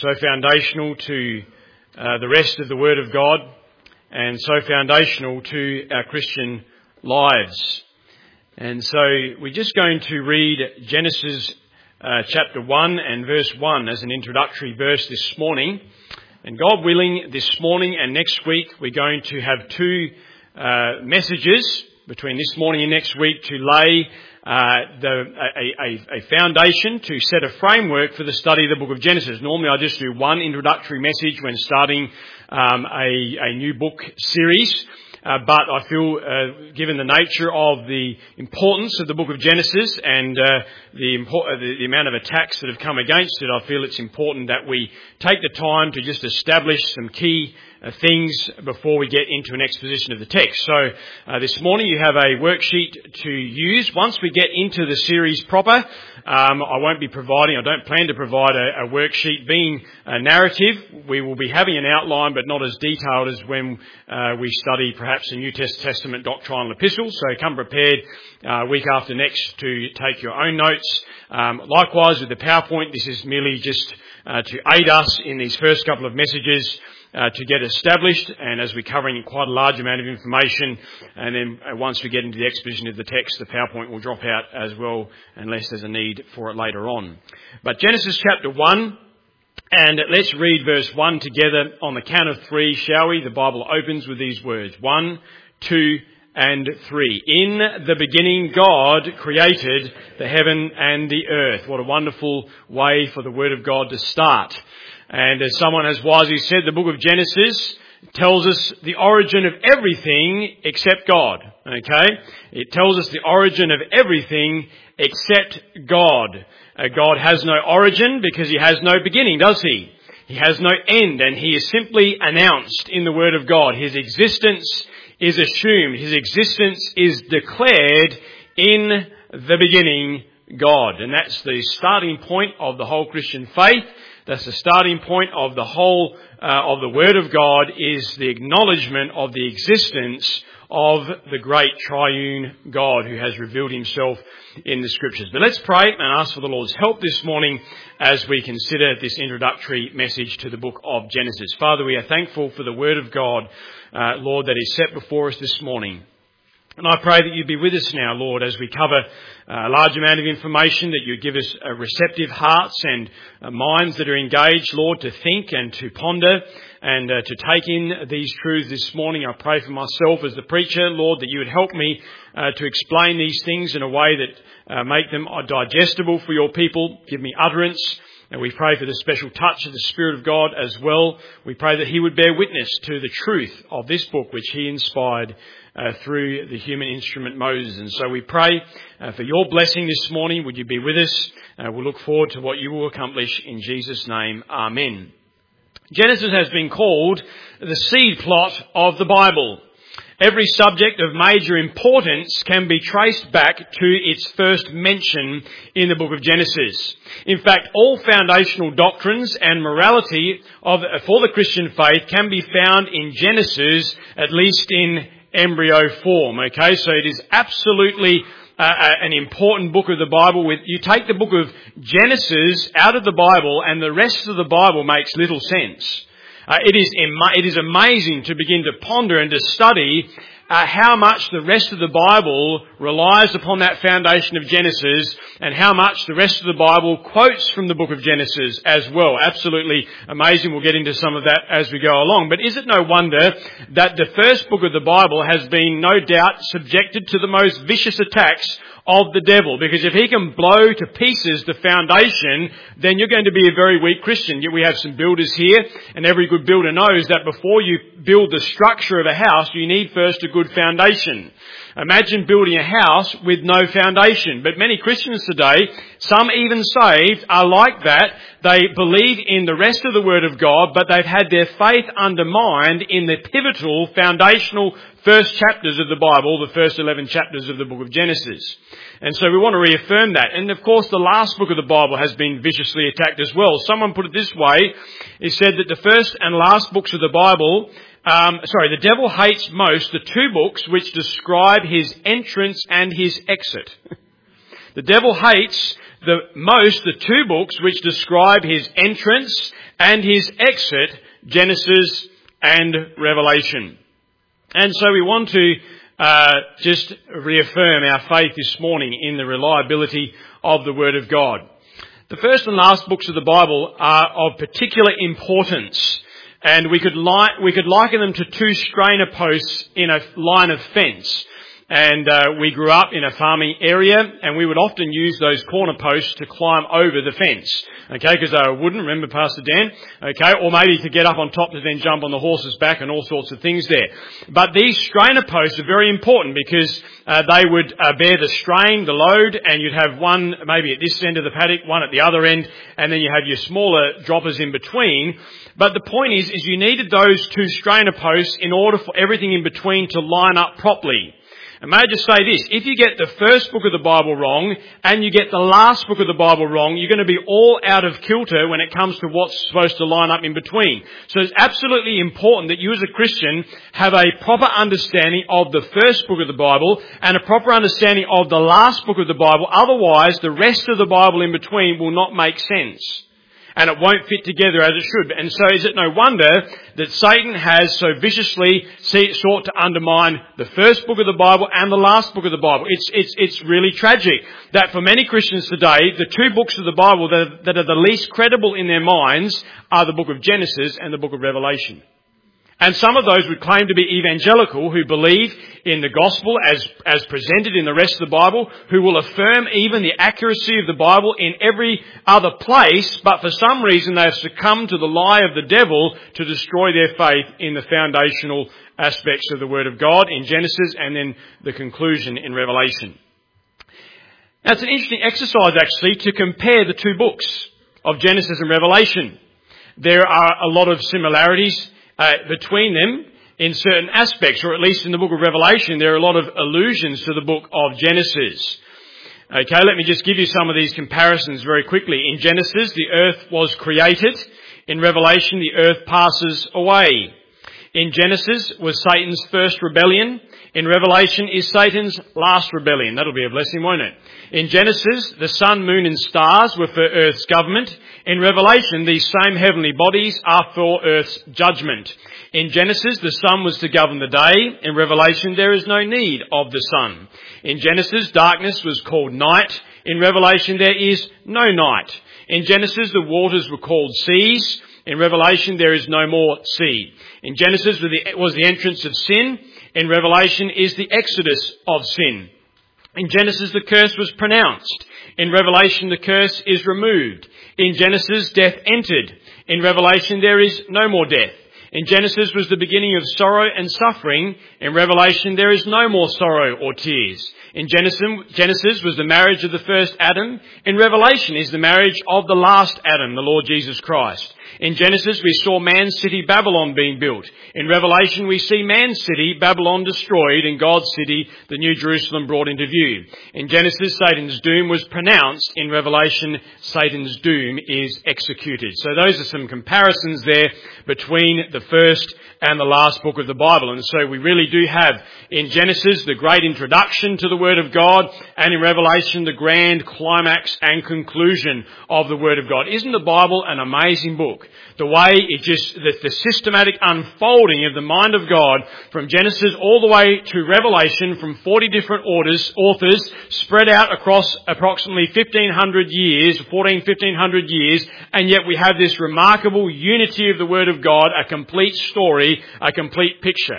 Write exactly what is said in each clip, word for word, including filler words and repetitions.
so foundational to uh, the rest of the Word of God and so foundational to our Christian lives. And so we're just going to read Genesis uh, chapter one and verse one as an introductory verse this morning. And God willing, this morning and next week we're going to have two uh, messages between this morning and next week to lay uh, the, a, a, a foundation, to set a framework for the study of the book of Genesis. Normally I just do one introductory message when starting um, a, a new book series. Uh, but I feel, uh, given the nature of the importance of the book of Genesis and uh, the, import- the the amount of attacks that have come against it, I feel it's important that we take the time to just establish some key uh, things before we get into an exposition of the text. So uh, this morning you have a worksheet to use. Once we get into the series proper, um, I won't be providing, I don't plan to provide a, a worksheet. Being a narrative, we will be having an outline, but not as detailed as when uh, we study perhaps a New Testament doctrinal epistle. So come prepared uh, week after next to take your own notes. Um, likewise with the PowerPoint, this is merely just uh, to aid us in these first couple of messages uh, to get established, and as we're covering quite a large amount of information, and then uh, once we get into the exposition of the text, the PowerPoint will drop out as well, unless there's a need for it later on. But Genesis chapter one, and let's read verse one together on the count of three, shall we? The Bible opens with these words: one, two, and three. In the beginning, God created the heaven and the earth. What a wonderful way for the Word of God to start. And as someone has wisely said, the book of Genesis tells us the origin of everything except God. Okay? It tells us the origin of everything except God. Uh, God has no origin because he has no beginning, does he? He has no end, and he is simply announced in the Word of God. His existence is assumed. His existence is declared in the beginning, God. And that's the starting point of the whole Christian faith. That's the starting point of the whole uh, of the Word of God, is the acknowledgement of the existence of the great triune God who has revealed himself in the Scriptures. But let's pray and ask for the Lord's help this morning as we consider this introductory message to the book of Genesis. Father, we are thankful for the Word of God, uh, Lord, that is set before us this morning. And I pray that you be with us now, Lord, as we cover a large amount of information, that you give us receptive hearts and minds that are engaged, Lord, to think and to ponder and uh, to take in these truths this morning. I pray for myself as the preacher, Lord, that you would help me uh, to explain these things in a way that uh, make them digestible for your people. Give me utterance. And we pray for the special touch of the Spirit of God as well. We pray that he would bear witness to the truth of this book which he inspired uh, through the human instrument Moses. And so we pray uh, for your blessing this morning. Would you be with us? Uh, we'll look forward to what you will accomplish in Jesus' name. Amen. Genesis has been called the seed plot of the Bible. Every subject of major importance can be traced back to its first mention in the book of Genesis. In fact, all foundational doctrines and morality of, for the Christian faith can be found in Genesis, at least in embryo form. Okay, so it is absolutely uh, an important book of the Bible. With you take the book of Genesis out of the Bible, and the rest of the Bible makes little sense. Uh, it is ima- it is amazing to begin to ponder and to study uh, how much the rest of the Bible relies upon that foundation of Genesis, and how much the rest of the Bible quotes from the book of Genesis as well. Absolutely amazing. We'll get into some of that as we go along. But is it no wonder that the first book of the Bible has been no doubt subjected to the most vicious attacks of the devil? Because if he can blow to pieces the foundation, then you're going to be a very weak Christian. Yet we have some builders here, and every good builder knows that before you build the structure of a house, you need first a good foundation. Imagine building a house with no foundation. But many Christians today, some even saved, are like that. They believe in the rest of the Word of God, but they've had their faith undermined in the pivotal, foundational first chapters of the Bible, the first eleven chapters of the book of Genesis. And so we want to reaffirm that. And of course, the last book of the Bible has been viciously attacked as well. Someone put it this way. He said that the first and last books of the Bible, um, sorry, the devil hates most the two books which describe his entrance and his exit. The devil hates the most, the two books which describe his entrance and his exit, Genesis and Revelation. And so we want to uh, just reaffirm our faith this morning in the reliability of the Word of God. The first and last books of the Bible are of particular importance, and we could li- we could liken them to two strainer posts in a line of fence. And uh, we grew up in a farming area, and we would often use those corner posts to climb over the fence. Okay, because they were wooden, remember Pastor Dan? Okay, or maybe to get up on top to then jump on the horse's back and all sorts of things there. But these strainer posts are very important because uh, they would uh, bear the strain, the load, and you'd have one maybe at this end of the paddock, one at the other end, and then you have your smaller droppers in between. But the point is, is you needed those two strainer posts in order for everything in between to line up properly. And may I just say this, if you get the first book of the Bible wrong and you get the last book of the Bible wrong, you're going to be all out of kilter when it comes to what's supposed to line up in between. So it's absolutely important that you as a Christian have a proper understanding of the first book of the Bible and a proper understanding of the last book of the Bible. Otherwise, the rest of the Bible in between will not make sense. And it won't fit together as it should. And so is it no wonder that Satan has so viciously sought to undermine the first book of the Bible and the last book of the Bible. It's, it's, it's really tragic that for many Christians today, the two books of the Bible that are, that are the least credible in their minds are the book of Genesis and the book of Revelation. And some of those would claim to be evangelical, who believe in the gospel as, as presented in the rest of the Bible, who will affirm even the accuracy of the Bible in every other place, but for some reason they have succumbed to the lie of the devil to destroy their faith in the foundational aspects of the Word of God in Genesis and then the conclusion in Revelation. Now it's an interesting exercise actually to compare the two books of Genesis and Revelation. There are a lot of similarities Uh, between them in certain aspects, or at least in the book of Revelation, there are a lot of allusions to the book of Genesis. Okay, let me just give you some of these comparisons very quickly. In Genesis, the earth was created. In Revelation, the earth passes away. In Genesis was Satan's first rebellion. In Revelation is Satan's last rebellion. That'll be a blessing, won't it? In Genesis, the sun, moon and stars were for earth's government. In Revelation, these same heavenly bodies are for earth's judgment. In Genesis, the sun was to govern the day. In Revelation, there is no need of the sun. In Genesis, darkness was called night. In Revelation, there is no night. In Genesis, the waters were called seas. In Revelation, there is no more sea. In Genesis was the entrance of sin. In Revelation is the exodus of sin. In Genesis, the curse was pronounced. In Revelation, the curse is removed. In Genesis, death entered. In Revelation, there is no more death. In Genesis was the beginning of sorrow and suffering. In Revelation, there is no more sorrow or tears. In Genesis, Genesis was the marriage of the first Adam. In Revelation is the marriage of the last Adam, the Lord Jesus Christ. In Genesis, we saw man's city Babylon being built. In Revelation, we see man's city Babylon destroyed and God's city, the New Jerusalem, brought into view. In Genesis, Satan's doom was pronounced. In Revelation, Satan's doom is executed. So those are some comparisons there between the first and the last book of the Bible. And so we really do have in Genesis the great introduction to the Word of God, and in Revelation the grand climax and conclusion of the Word of God. Isn't the Bible an amazing book? The way it just, the, the systematic unfolding of the mind of God from Genesis all the way to Revelation from forty different orders, authors spread out across approximately fifteen hundred years, fourteen, fifteen hundred years, and yet we have this remarkable unity of the Word of God, a complete story, a complete picture.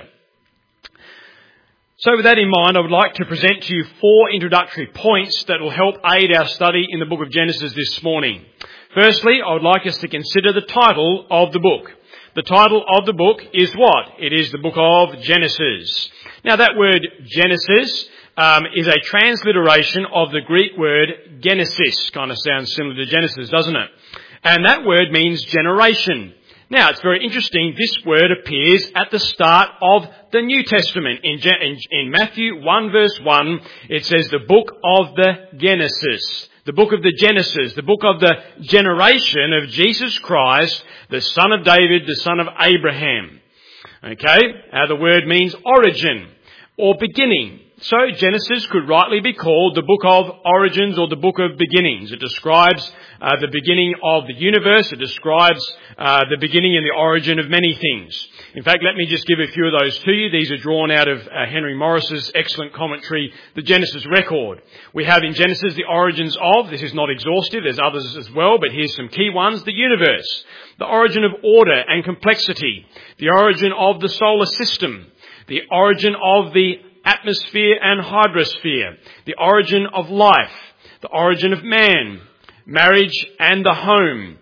So with that in mind, I would like to present to you four introductory points that will help aid our study in the book of Genesis this morning. Firstly, I would like us to consider the title of the book. The title of the book is what? It is the book of Genesis. Now that word Genesis um, is a transliteration of the Greek word Genesis. Kind of sounds similar to Genesis, doesn't it? And that word means generation. Now, it's very interesting. This word appears at the start of the New Testament. In, in, in Matthew one verse one, it says the book of the Genesis. The book of the Genesis, the book of the generation of Jesus Christ, the son of David, the son of Abraham. Okay? Uh, the word means origin or beginning. So Genesis could rightly be called the book of origins or the book of beginnings. It describes uh, the beginning of the universe. It describes uh, the beginning and the origin of many things. In fact, let me just give a few of those to you. These are drawn out of uh, Henry Morris's excellent commentary, The Genesis Record. We have in Genesis the origins of, this is not exhaustive, there's others as well, but here's some key ones, the universe, the origin of order and complexity, the origin of the solar system, the origin of the atmosphere and hydrosphere, the origin of life, the origin of man, marriage and the home,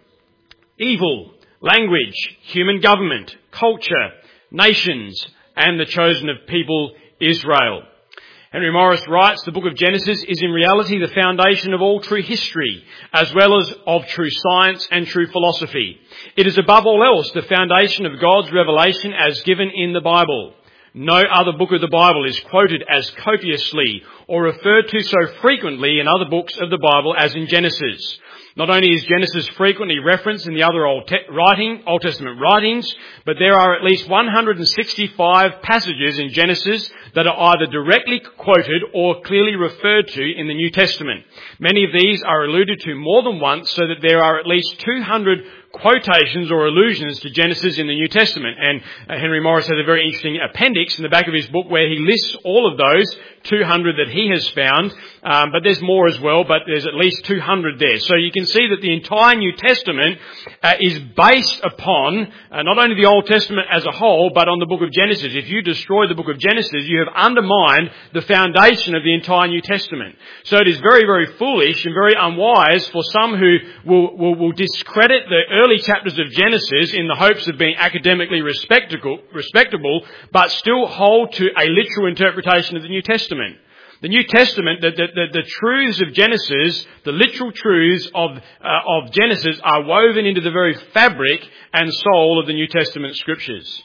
evil, language, human government, culture, nations, and the chosen of people, Israel. Henry Morris writes, the book of Genesis is in reality the foundation of all true history, as well as of true science and true philosophy. It is above all else the foundation of God's revelation as given in the Bible. No other book of the Bible is quoted as copiously or referred to so frequently in other books of the Bible as in Genesis. Not only is Genesis frequently referenced in the other Old, te- writing, Old Testament writings, but there are at least one hundred sixty-five passages in Genesis that are either directly quoted or clearly referred to in the New Testament. Many of these are alluded to more than once, so that there are at least two hundred quotations or allusions to Genesis in the New Testament. And uh, Henry Morris has a very interesting appendix in the back of his book where he lists all of those two hundred that he has found. Um, but there's more as well, but there's at least two hundred there. So you can see that the entire New Testament uh, is based upon uh, not only the Old Testament as a whole, but on the book of Genesis. If you destroy the book of Genesis, you have undermined the foundation of the entire New Testament. So it is very, very foolish and very unwise for some who will, will, will discredit the early chapters of Genesis in the hopes of being academically respectable, respectable, but still hold to a literal interpretation of the New Testament. The New Testament, the, the, the, the truths of Genesis, the literal truths of, uh, of Genesis are woven into the very fabric and soul of the New Testament scriptures.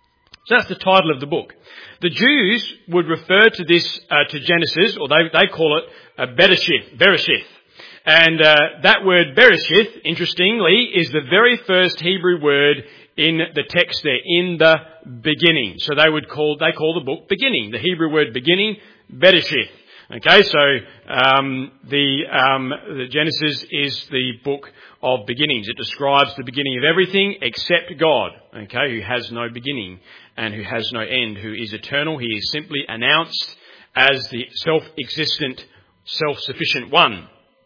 So that's the title of the book. The Jews would refer to this, uh, to Genesis, or they, they call it uh, Bereshith, Bereshith. And uh, that word Bereshith, interestingly, is the very first Hebrew word in the text there, in the beginning. So they would call, they call the book beginning. The Hebrew word beginning, Bereshith. Okay, so um, the, um, the Genesis is the book of beginnings. It describes the beginning of everything except God, okay, who has no beginning and who has no end, who is eternal. He is simply announced as the self-existent, self-sufficient one.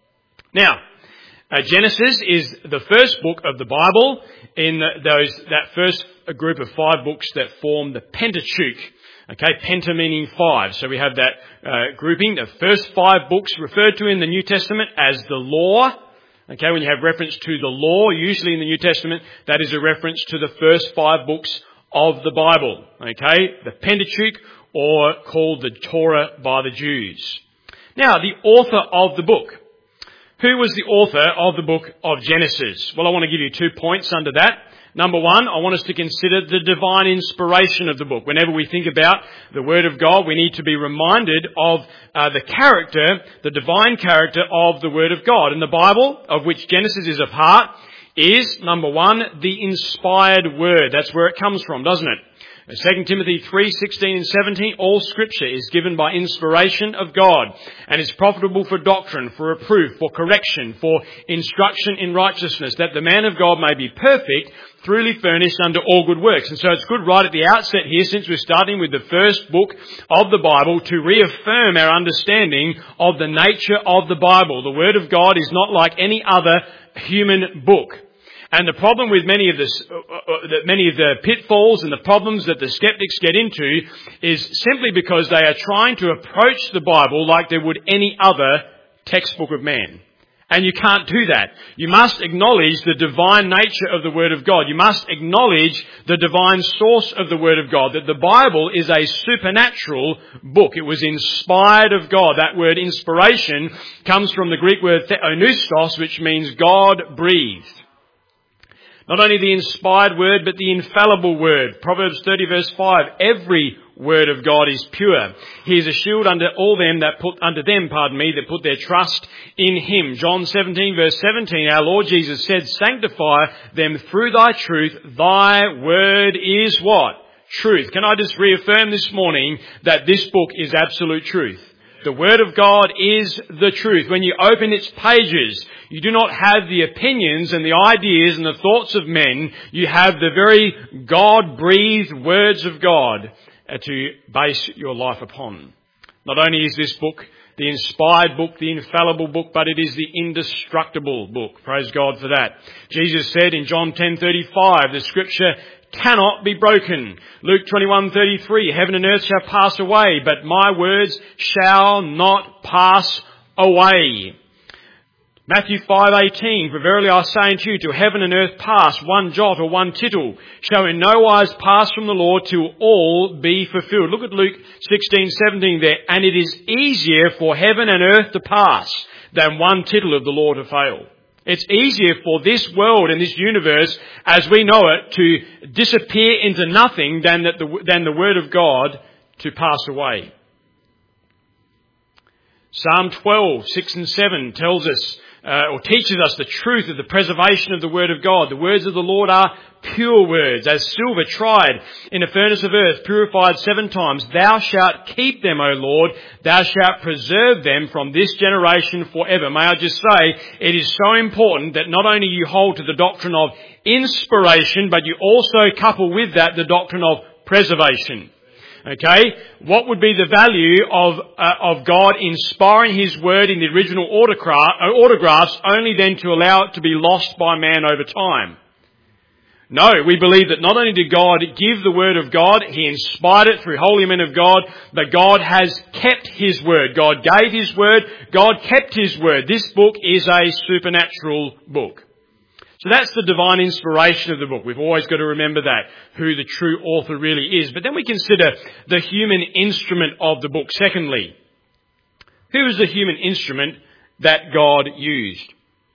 Now, uh, Genesis is the first book of the Bible in those that first group of five books that form the Pentateuch. Okay, penta meaning five. So we have that uh, grouping. The first five books referred to in the New Testament as the law. Okay, when you have reference to the law, usually in the New Testament, that is a reference to the first five books of the Bible. Okay, the Pentateuch, or called the Torah by the Jews. Now, the author of the book. Who was the author of the book of Genesis? Well, I want to give you two points under that. Number one, I want us to consider the divine inspiration of the book. Whenever we think about the Word of God, we need to be reminded of uh, the character, the divine character of the Word of God. And the Bible, of which Genesis is a part, is, number one, the inspired Word. That's where it comes from, doesn't it? Second Timothy three sixteen and seventeen, all Scripture is given by inspiration of God and is profitable for doctrine, for reproof, for correction, for instruction in righteousness, that the man of God may be perfect, truly furnished unto all good works. And so it's good right at the outset here, since we're starting with the first book of the Bible, to reaffirm our understanding of the nature of the Bible. The Word of God is not like any other human book. And the problem with many of the, uh, uh, many of the pitfalls and the problems that the skeptics get into is simply because they are trying to approach the Bible like they would any other textbook of man. And you can't do that. You must acknowledge the divine nature of the Word of God. You must acknowledge the divine source of the Word of God, that the Bible is a supernatural book. It was inspired of God. That word inspiration comes from the Greek word theopneustos, which means God breathed. Not only the inspired word, but the infallible word. Proverbs thirty verse five, every word of God is pure. He is a shield under all them that put, under them, pardon me, that put their trust in Him. John seventeen verse seventeen, our Lord Jesus said, sanctify them through thy truth. Thy word is what? truth. Can I just reaffirm this morning that this book is absolute truth? The Word of God is the truth. When you open its pages, you do not have the opinions and the ideas and the thoughts of men. You have the very God-breathed words of God to base your life upon. Not only is this book the inspired book, the infallible book, but it is the indestructible book. Praise God for that. Jesus said in John ten thirty-five, the scripture cannot be broken. Luke twenty-one thirty-three, heaven and earth shall pass away, but my words shall not pass away. Matthew five eighteen, for verily I say unto you, till heaven and earth pass, one jot or one tittle shall in no wise pass from the law till all be fulfilled. Look at Luke sixteen seventeen there. And it is easier for heaven and earth to pass than one tittle of the law to fail. It's easier for this world and this universe as we know it to disappear into nothing than that the, than the Word of God to pass away. Psalm twelve, six and seven tells us Uh, or teaches us the truth of the preservation of the Word of God. The words of the Lord are pure words, as silver tried in a furnace of earth, purified seven times. Thou shalt keep them, O Lord. Thou shalt preserve them from this generation forever. May I just say, it is so important that not only you hold to the doctrine of inspiration, but you also couple with that the doctrine of preservation. Okay, what would be the value of uh, of God inspiring His Word in the original autograph, uh, autographs only then to allow it to be lost by man over time? No, we believe that not only did God give the Word of God, He inspired it through holy men of God, but God has kept His Word. God gave His Word, God kept His Word. This book is a supernatural book. So that's the divine inspiration of the book. We've always got to remember that, who the true author really is. But then we consider the human instrument of the book. Secondly, who is the human instrument that God used?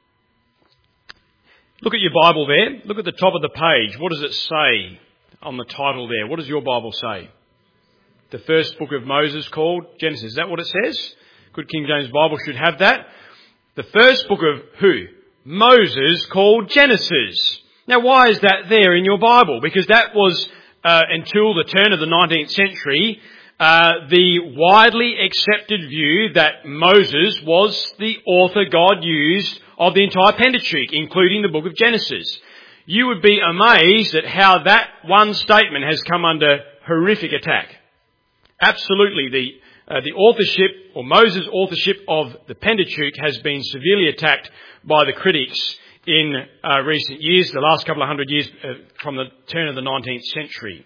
Look at your Bible there. Look at the top of the page. What does it say on the title there? What does your Bible say? The first book of Moses called Genesis. Is that what it says? Good King James Bible should have that. The first book of who? Moses, called Genesis. Now, why is that there in your Bible? Because that was, uh, until the turn of the nineteenth century, uh, the widely accepted view that Moses was the author God used of the entire Pentateuch, including the book of Genesis. You would be amazed at how that one statement has come under horrific attack. Absolutely, the Uh, the authorship, or Moses' authorship of the Pentateuch has been severely attacked by the critics in uh, recent years, the last couple of hundred years uh, from the turn of the nineteenth century.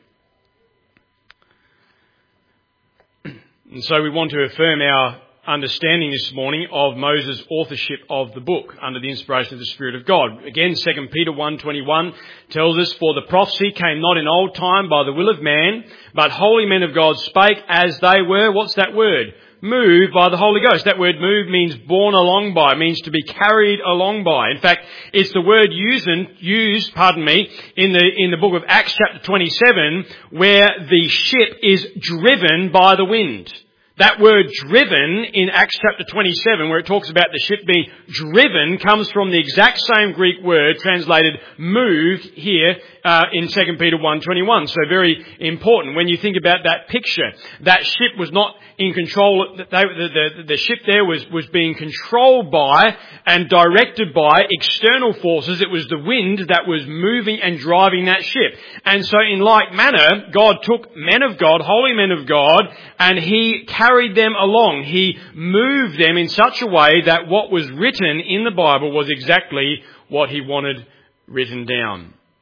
And so we want to affirm our understanding this morning of Moses' authorship of the book under the inspiration of the Spirit of God. Again, Second Peter one twenty-one tells us, for the prophecy came not in old time by the will of man, but holy men of God spake as they were, what's that word? Moved by the Holy Ghost. That word move means borne along by, means to be carried along by. In fact, it's the word used, used, pardon me, in the, in the book of Acts chapter twenty-seven, where the ship is driven by the wind. That word driven in Acts chapter twenty-seven, where it talks about the ship being driven, comes from the exact same Greek word translated moved here uh, in Second Peter one twenty-one. So very important when you think about that picture. That ship was not in control. They, the, the, the ship there was, was being controlled by and directed by external forces. It was the wind that was moving and driving that ship. And so in like manner, God took men of God, holy men of God, and He carried them along. He moved them in such a way that what was written in the Bible was exactly what He wanted written down.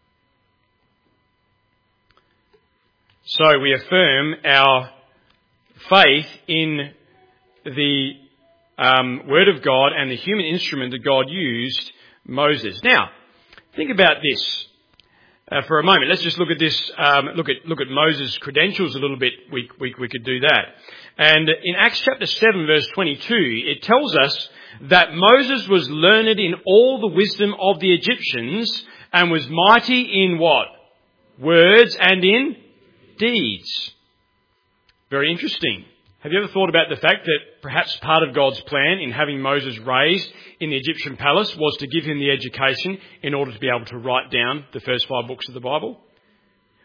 So we affirm our faith in the um, Word of God and the human instrument that God used, Moses. Now, think about this uh, for a moment. Let's just look at this. Um, look at look at Moses' credentials a little bit. We we we could do that. And in Acts chapter seven, verse twenty-two, it tells us that Moses was learned in all the wisdom of the Egyptians and was mighty in what? Words and in deeds. Very interesting. Have you ever thought about the fact that perhaps part of God's plan in having Moses raised in the Egyptian palace was to give him the education in order to be able to write down the first five books of the Bible?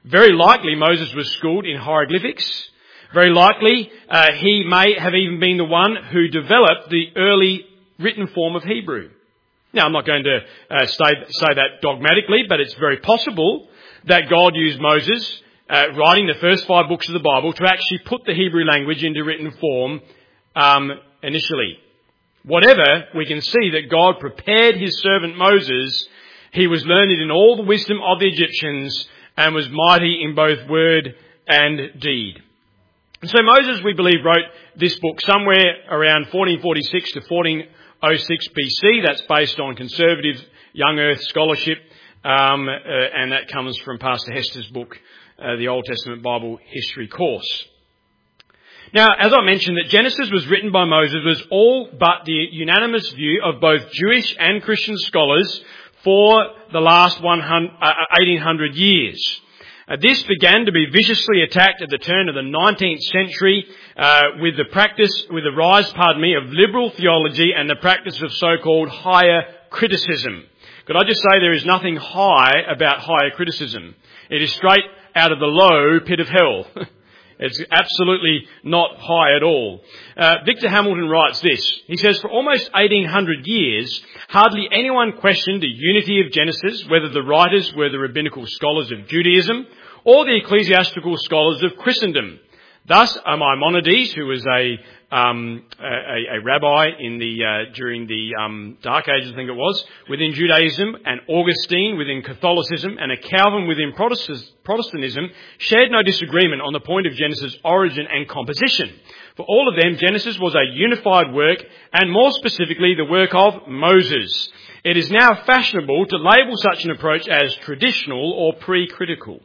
Very likely Moses was schooled in hieroglyphics. Very likely uh, he may have even been the one who developed the early written form of Hebrew. Now, I'm not going to uh, say, say that dogmatically, but it's very possible that God used Moses uh, writing the first five books of the Bible to actually put the Hebrew language into written form um, initially. Whatever, we can see that God prepared his servant Moses. He was learned in all the wisdom of the Egyptians and was mighty in both word and deed. And so Moses, we believe, wrote this book somewhere around fourteen forty-six to fourteen oh six B C. That's based on conservative young earth scholarship, um, uh, and that comes from Pastor Hester's book, uh, the Old Testament Bible History Course. Now, as I mentioned, that Genesis was written by Moses was all but the unanimous view of both Jewish and Christian scholars for the last eighteen hundred years. Uh, this began to be viciously attacked at the turn of the nineteenth century uh, with the practice, with the rise, pardon me, of liberal theology and the practice of so-called higher criticism. Could I just say there is nothing high about higher criticism? It is straight out of the low pit of hell. It's absolutely not high at all. Uh, Victor Hamilton writes this. He says, for almost eighteen hundred years, hardly anyone questioned the unity of Genesis, whether the writers were the rabbinical scholars of Judaism or the ecclesiastical scholars of Christendom. Thus, Maimonides, who was a um, a, a rabbi in the uh, during the um, Dark Ages, I think it was, within Judaism, and Augustine within Catholicism, and a Calvin within Protestantism, shared no disagreement on the point of Genesis' origin and composition. For all of them, Genesis was a unified work, and more specifically, the work of Moses. It is now fashionable to label such an approach as traditional or pre-critical,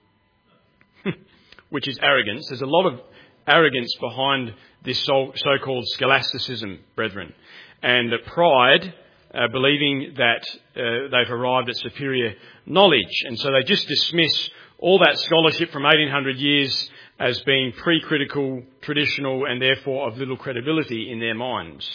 which is arrogance. There's a lot of arrogance behind this so- so-called scholasticism, brethren, and pride, uh, believing that uh, they've arrived at superior knowledge. And so they just dismiss all that scholarship from eighteen hundred years as being pre-critical, traditional, and therefore of little credibility in their minds.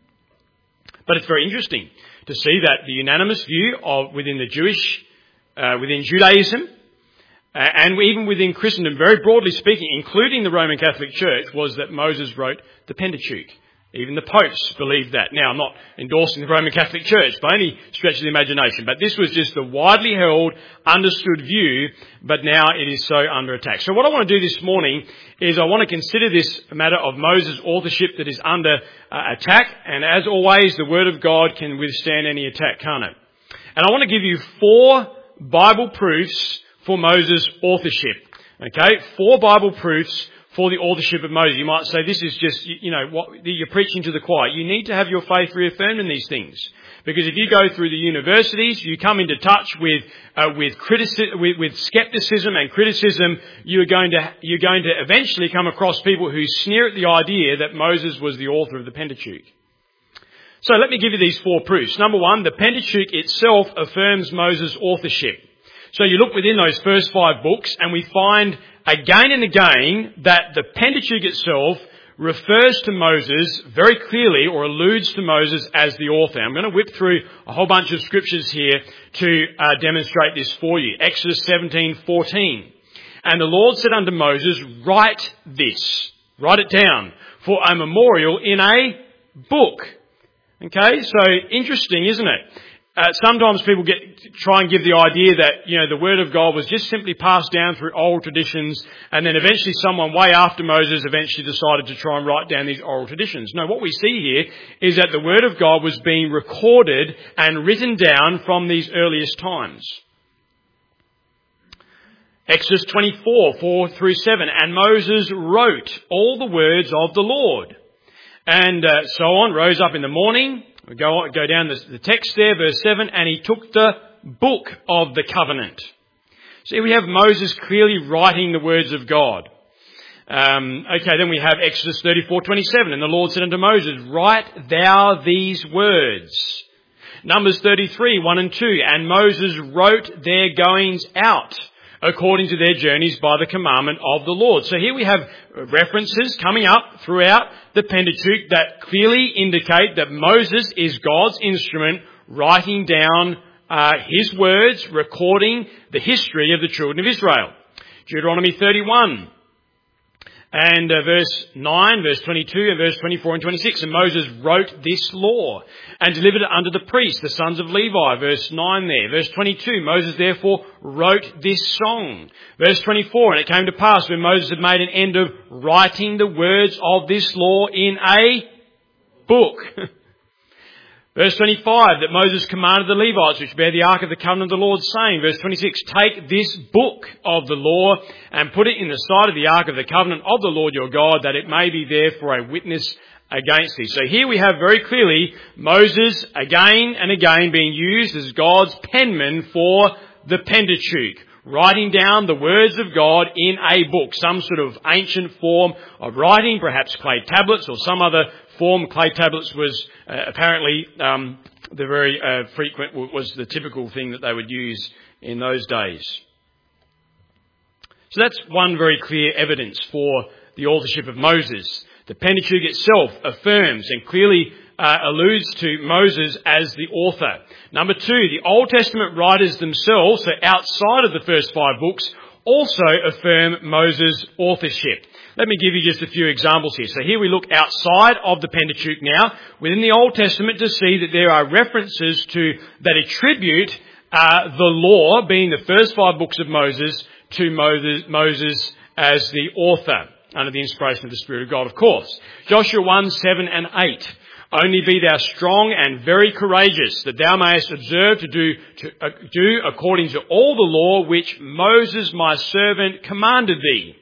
But it's very interesting to see that the unanimous view of within the Jewish, uh, within Judaism, Uh, and even within Christendom, very broadly speaking, including the Roman Catholic Church, was that Moses wrote the Pentateuch. Even the popes believed that. Now, I'm not endorsing the Roman Catholic Church by any stretch of the imagination, but this was just the widely held, understood view, but now it is so under attack. So what I want to do this morning is I want to consider this matter of Moses' authorship that is under uh, attack, and as always, the Word of God can withstand any attack, can't it? And I want to give you four Bible proofs for Moses' authorship. Okay, four Bible proofs for the authorship of Moses. You might say this is just, you know, what you're preaching to the choir. You need to have your faith reaffirmed in these things, because if you go through the universities, you come into touch with uh, with, critici- with with skepticism and criticism. You're going to you're going to eventually come across people who sneer at the idea that Moses was the author of the Pentateuch. So let me give you these four proofs. Number one, the Pentateuch itself affirms Moses' authorship. So you look within those first five books and we find again and again that the Pentateuch itself refers to Moses very clearly, or alludes to Moses as the author. I'm going to whip through a whole bunch of scriptures here to uh, demonstrate this for you. Exodus seventeen fourteen. And the Lord said unto Moses, write this, write it down for a memorial in a book. Okay, so interesting, isn't it? Uh, sometimes people get try and give the idea that, you know, the Word of God was just simply passed down through oral traditions, and then eventually someone way after Moses eventually decided to try and write down these oral traditions. No, what we see here is that the Word of God was being recorded and written down from these earliest times. Exodus twenty-four, four through seven. And Moses wrote all the words of the Lord. And uh, so on, rose up in the morning. We go, go down the, the text there, verse seven, and he took the book of the covenant. See, we have Moses clearly writing the words of God. Um, okay, then we have Exodus thirty-four twenty-seven, and the Lord said unto Moses, write thou these words. Numbers thirty-three, one and two, and Moses wrote their goings out according to their journeys by the commandment of the Lord. So here we have references coming up throughout the Pentateuch that clearly indicate that Moses is God's instrument writing down uh, his words, recording the history of the children of Israel. Deuteronomy thirty-one. And uh, verse nine, verse twenty-two, and verse twenty-four and twenty-six. And Moses wrote this law and delivered it unto the priests, the sons of Levi. Verse nine there. Verse twenty-two, Moses therefore wrote this song. Verse twenty-four, and it came to pass when Moses had made an end of writing the words of this law in a book. Verse twenty-five, that Moses commanded the Levites, which bear the ark of the covenant of the Lord, saying, verse twenty-six, take this book of the law and put it in the side of the ark of the covenant of the Lord your God, that it may be there for a witness against thee. So here we have very clearly Moses again and again being used as God's penman for the Pentateuch, writing down the words of God in a book, some sort of ancient form of writing, perhaps clay tablets or some other form. Clay tablets was uh, apparently um, the very uh, frequent, was the typical thing that they would use in those days. So that's one very clear evidence for the authorship of Moses. The Pentateuch itself affirms and clearly uh, alludes to Moses as the author. Number two, the Old Testament writers themselves, so outside of the first five books, also affirm Moses' authorship. Let me give you just a few examples here. So here we look outside of the Pentateuch now, within the Old Testament, to see that there are references to that attribute uh, the law, being the first five books of Moses, to Moses, Moses as the author, under the inspiration of the Spirit of God, of course. Joshua one, seven and eight. Only be thou strong and very courageous, that thou mayest observe to do, to uh, do according to all the law which Moses my servant commanded thee.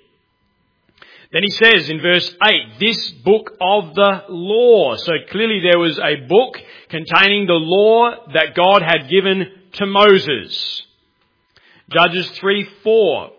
Then he says in verse eight, this book of the law. So clearly there was a book containing the law that God had given to Moses. Judges three, four.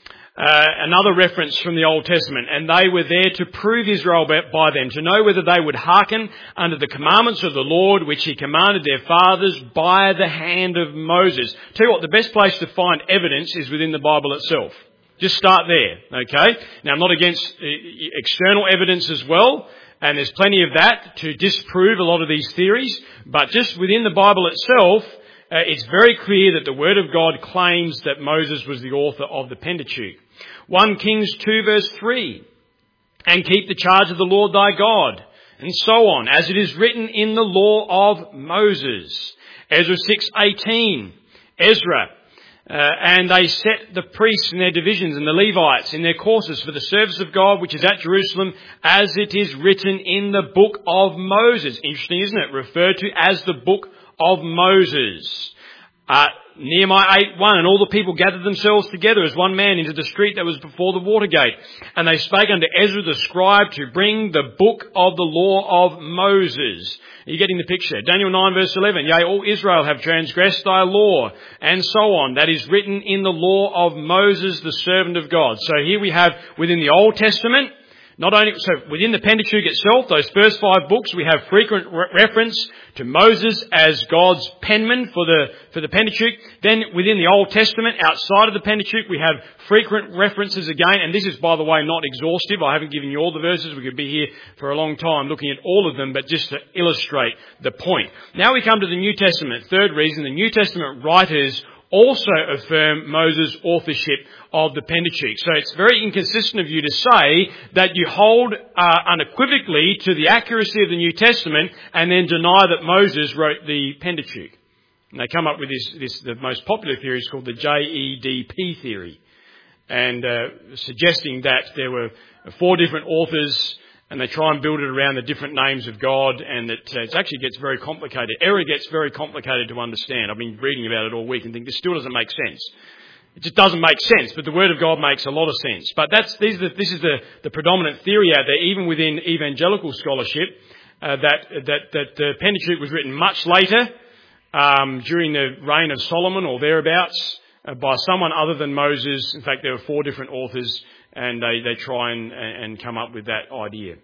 Uh, another reference from the Old Testament, and they were there to prove Israel by them, to know whether they would hearken unto the commandments of the Lord, which he commanded their fathers by the hand of Moses. Tell you what, the best place to find evidence is within the Bible itself. Just start there, okay? Now, I'm not against external evidence as well, and there's plenty of that to disprove a lot of these theories, but just within the Bible itself, uh, it's very clear that the Word of God claims that Moses was the author of the Pentateuch. First Kings two verse three, and keep the charge of the Lord thy God, and so on, as it is written in the law of Moses. Ezra six eighteen, Ezra, uh, and they set the priests in their divisions and the Levites in their courses for the service of God, which is at Jerusalem, as it is written in the book of Moses. Interesting, isn't it? Referred to as the book of Moses. Uh, Nehemiah eight one, and all the people gathered themselves together as one man into the street that was before the water gate. And they spake unto Ezra the scribe to bring the book of the law of Moses. Are you getting the picture? Daniel nine verse eleven, yea, all Israel have transgressed thy law, and so on. That is written in the law of Moses, the servant of God. So here we have within the Old Testament, not only, so within the Pentateuch itself, those first five books, we have frequent re- reference to Moses as God's penman for the, for the Pentateuch. Then within the Old Testament, outside of the Pentateuch, we have frequent references again. And this is, by the way, not exhaustive. I haven't given you all the verses. We could be here for a long time looking at all of them, but just to illustrate the point. Now we come to the New Testament. Third reason, the New Testament writers also affirm Moses' authorship of the Pentateuch. So it's very inconsistent of you to say that you hold uh, unequivocally to the accuracy of the New Testament and then deny that Moses wrote the Pentateuch. And they come up with this, this the most popular theory is called the J E D P theory, and uh, suggesting that there were four different authors, and they try and build it around the different names of God, and that uh, it actually gets very complicated. Error gets very complicated to understand. I've been reading about it all week and think this still doesn't make sense. It just doesn't make sense, but the Word of God makes a lot of sense. But that's these are the, this is the, the predominant theory out there, even within evangelical scholarship, uh, that that that the Pentateuch was written much later, um, during the reign of Solomon or thereabouts, uh, by someone other than Moses. In fact, there were four different authors, and they, they try and, and come up with that idea.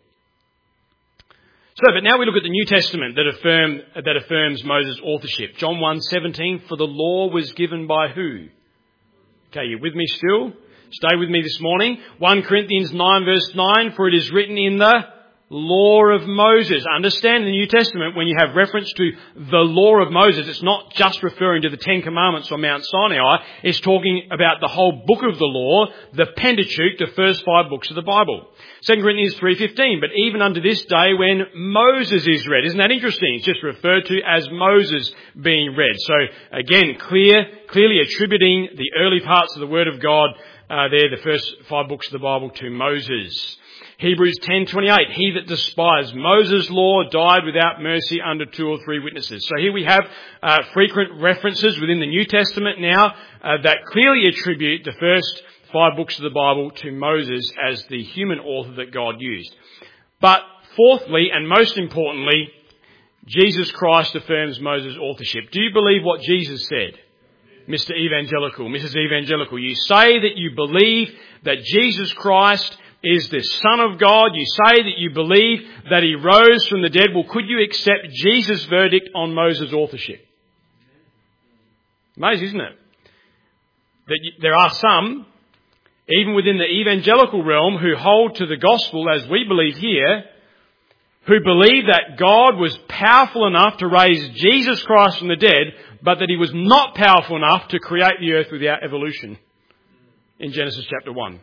So, but now we look at the New Testament that affirm that affirms Moses' authorship. John one seventeen, for the law was given by who? Okay, you with me still? Stay with me this morning. First Corinthians nine verse nine, for it is written in the law of Moses. Understand in the New Testament, when you have reference to the law of Moses, it's not just referring to the Ten Commandments on Mount Sinai. It's talking about the whole book of the law, the Pentateuch, the first five books of the Bible. Second Corinthians three fifteen, but even unto this day when Moses is read. Isn't that interesting? It's just referred to as Moses being read. So again, clear, clearly attributing the early parts of the Word of God, uh, there, the first five books of the Bible, to Moses. Hebrews ten twenty-eight, he that despised Moses' law died without mercy under two or three witnesses. So here we have uh, frequent references within the New Testament now uh, that clearly attribute the first five books of the Bible to Moses as the human author that God used. But fourthly, and most importantly, Jesus Christ affirms Moses' authorship. Do you believe what Jesus said? Mister Evangelical, Missus Evangelical, you say that you believe that Jesus Christ is the Son of God. You say that you believe that he rose from the dead. Well, could you accept Jesus' verdict on Moses' authorship? Amazing, isn't it? That you, there are some, even within the evangelical realm, who hold to the gospel as we believe here, who believe that God was powerful enough to raise Jesus Christ from the dead, but that he was not powerful enough to create the earth without evolution in Genesis chapter one.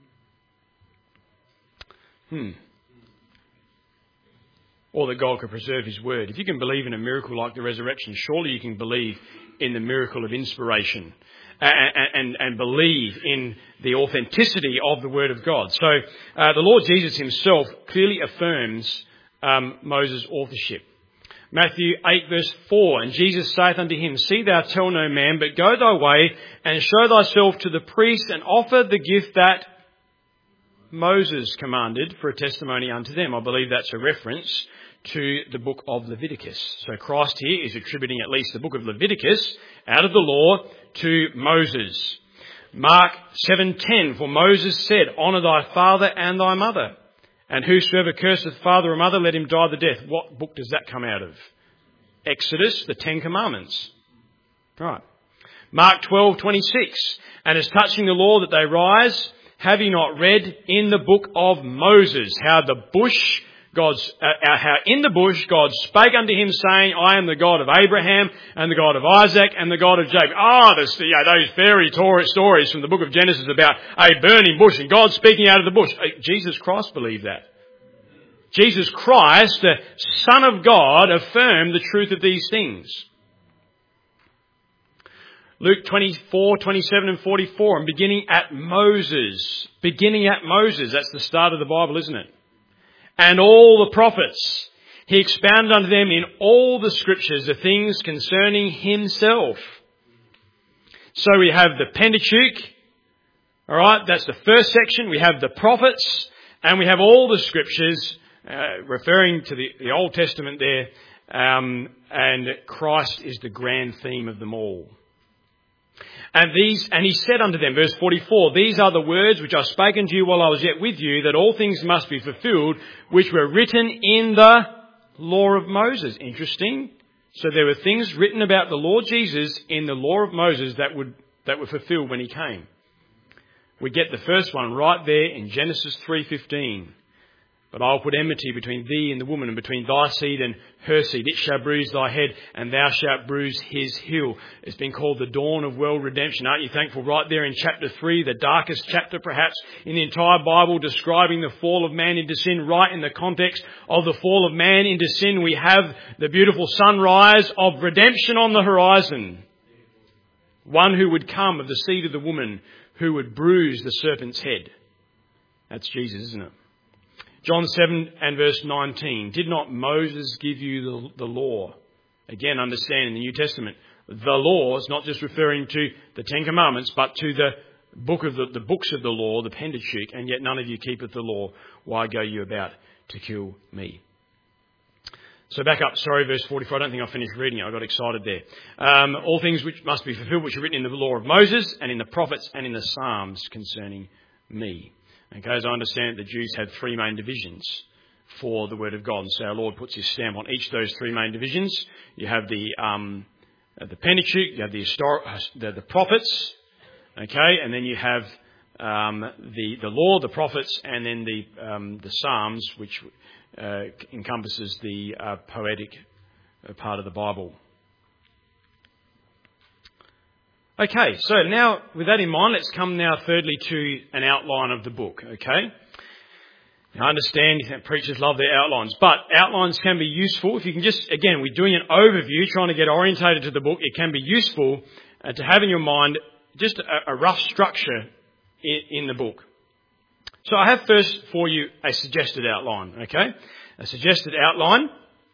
Hmm. Or that God could preserve his word. If you can believe in a miracle like the resurrection, surely you can believe in the miracle of inspiration and, and, and believe in the authenticity of the word of God. So uh, the Lord Jesus himself clearly affirms um, Moses' authorship. Matthew eight verse four, and Jesus saith unto him, see thou tell no man, but go thy way and show thyself to the priest and offer the gift that Moses commanded for a testimony unto them. I believe that's a reference to the book of Leviticus. So Christ here is attributing at least the book of Leviticus out of the law to Moses. Mark seven ten, for Moses said, honour thy father and thy mother, and whosoever curseth father or mother, let him die the death. What book does that come out of? Exodus, the Ten Commandments. Right. Mark twelve twenty-six, and as touching the law that they rise, have ye not read in the book of Moses how the bush, God's, uh, how in the bush God spake unto him, saying, I am the God of Abraham and the God of Isaac and the God of Jacob. Ah, oh, you know, those fairy stories from the book of Genesis about a burning bush and God speaking out of the bush. Jesus Christ believed that. Jesus Christ, the Son of God, affirmed the truth of these things. Luke twenty-four, twenty-seven and forty-four, and beginning at Moses. Beginning at Moses. That's the start of the Bible, isn't it? And all the prophets. He expounded unto them in all the scriptures the things concerning himself. So we have the Pentateuch. Alright, that's the first section. We have the prophets. And we have all the scriptures, uh, referring to the, the Old Testament there. Um, and Christ is the grand theme of them all. And these, and he said unto them, verse forty-four, these are the words which I spake unto you while I was yet with you, that all things must be fulfilled, which were written in the law of Moses. Interesting. So there were things written about the Lord Jesus in the law of Moses that would, that were fulfilled when he came. We get the first one right there in Genesis three fifteen. But I will put enmity between thee and the woman, and between thy seed and her seed. It shall bruise thy head, and thou shalt bruise his heel. It's been called the dawn of world redemption. Aren't you thankful? Right there in chapter three, the darkest chapter perhaps in the entire Bible, describing the fall of man into sin. Right in the context of the fall of man into sin, we have the beautiful sunrise of redemption on the horizon. One who would come of the seed of the woman, who would bruise the serpent's head. That's Jesus, isn't it? John seven and verse nineteen. Did not Moses give you the, the law? Again, understand in the New Testament, the law is not just referring to the Ten Commandments, but to the book of the, the books of the law, the Pentateuch, and yet none of you keepeth the law. Why go you about to kill me? So back up, sorry, verse forty-four. I don't think I finished reading it. I got excited there. Um, all things which must be fulfilled, which are written in the law of Moses and in the prophets and in the Psalms concerning me. Okay, as I understand it, the Jews had three main divisions for the Word of God. And so our Lord puts his stamp on each of those three main divisions. You have the um, the Pentateuch, you have the, histor- the the prophets, okay, and then you have um, the the law, the prophets, and then the um, the Psalms, which uh, encompasses the uh, poetic part of the Bible. Okay, so now with that in mind, let's come now thirdly to an outline of the book, okay? Now, I understand that preachers love their outlines, but outlines can be useful. If you can just, again, we're doing an overview, trying to get orientated to the book, it can be useful uh, to have in your mind just a, a rough structure in, in the book. So I have first for you a suggested outline, okay? A suggested outline.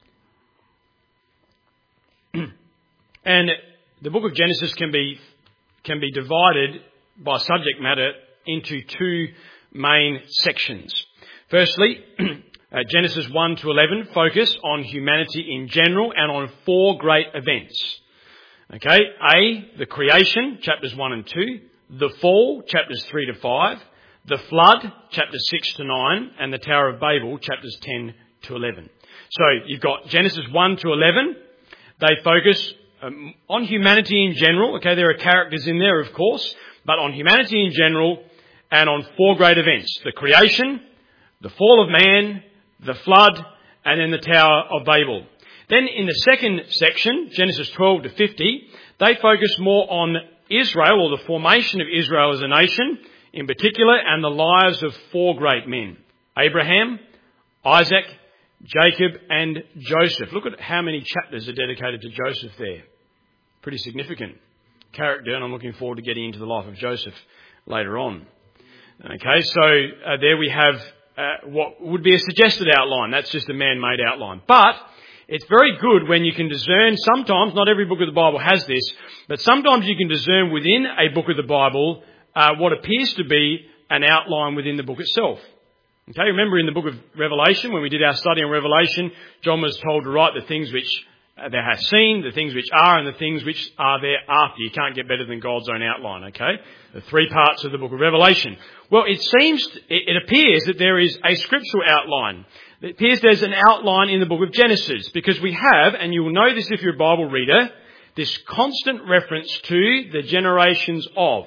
And the book of Genesis can be can be divided by subject matter into two main sections. Firstly, uh, Genesis one to eleven focus on humanity in general and on four great events. Okay, A, the creation, chapters one and two, the fall, chapters three to five, the flood, chapters six to nine, and the Tower of Babel, chapters ten to eleven. So you've got Genesis one to eleven. They focus um, on humanity in general. Okay, there are characters in there, of course, but on humanity in general and on four great events. The creation, the fall of man, the flood, and then the Tower of Babel. Then in the second section, Genesis twelve to fifty, they focus more on Israel, or the formation of Israel as a nation in particular, and the lives of four great men: Abraham, Isaac, Jacob, and Joseph. Look at how many chapters are dedicated to Joseph there. Pretty significant character, and I'm looking forward to getting into the life of Joseph later on. Okay, so uh, there we have uh, what would be a suggested outline. That's just a man-made outline. But it's very good when you can discern, sometimes, not every book of the Bible has this, but sometimes you can discern within a book of the Bible uh, what appears to be an outline within the book itself. Okay, remember in the book of Revelation, when we did our study on Revelation, John was told to write the things which thou hast seen, the things which are, and the things which are thereafter. You can't get better than God's own outline, okay? The three parts of the book of Revelation. Well, it seems, it appears that there is a scriptural outline. It appears there's an outline in the book of Genesis, because we have, and you will know this if you're a Bible reader, this constant reference to the generations of,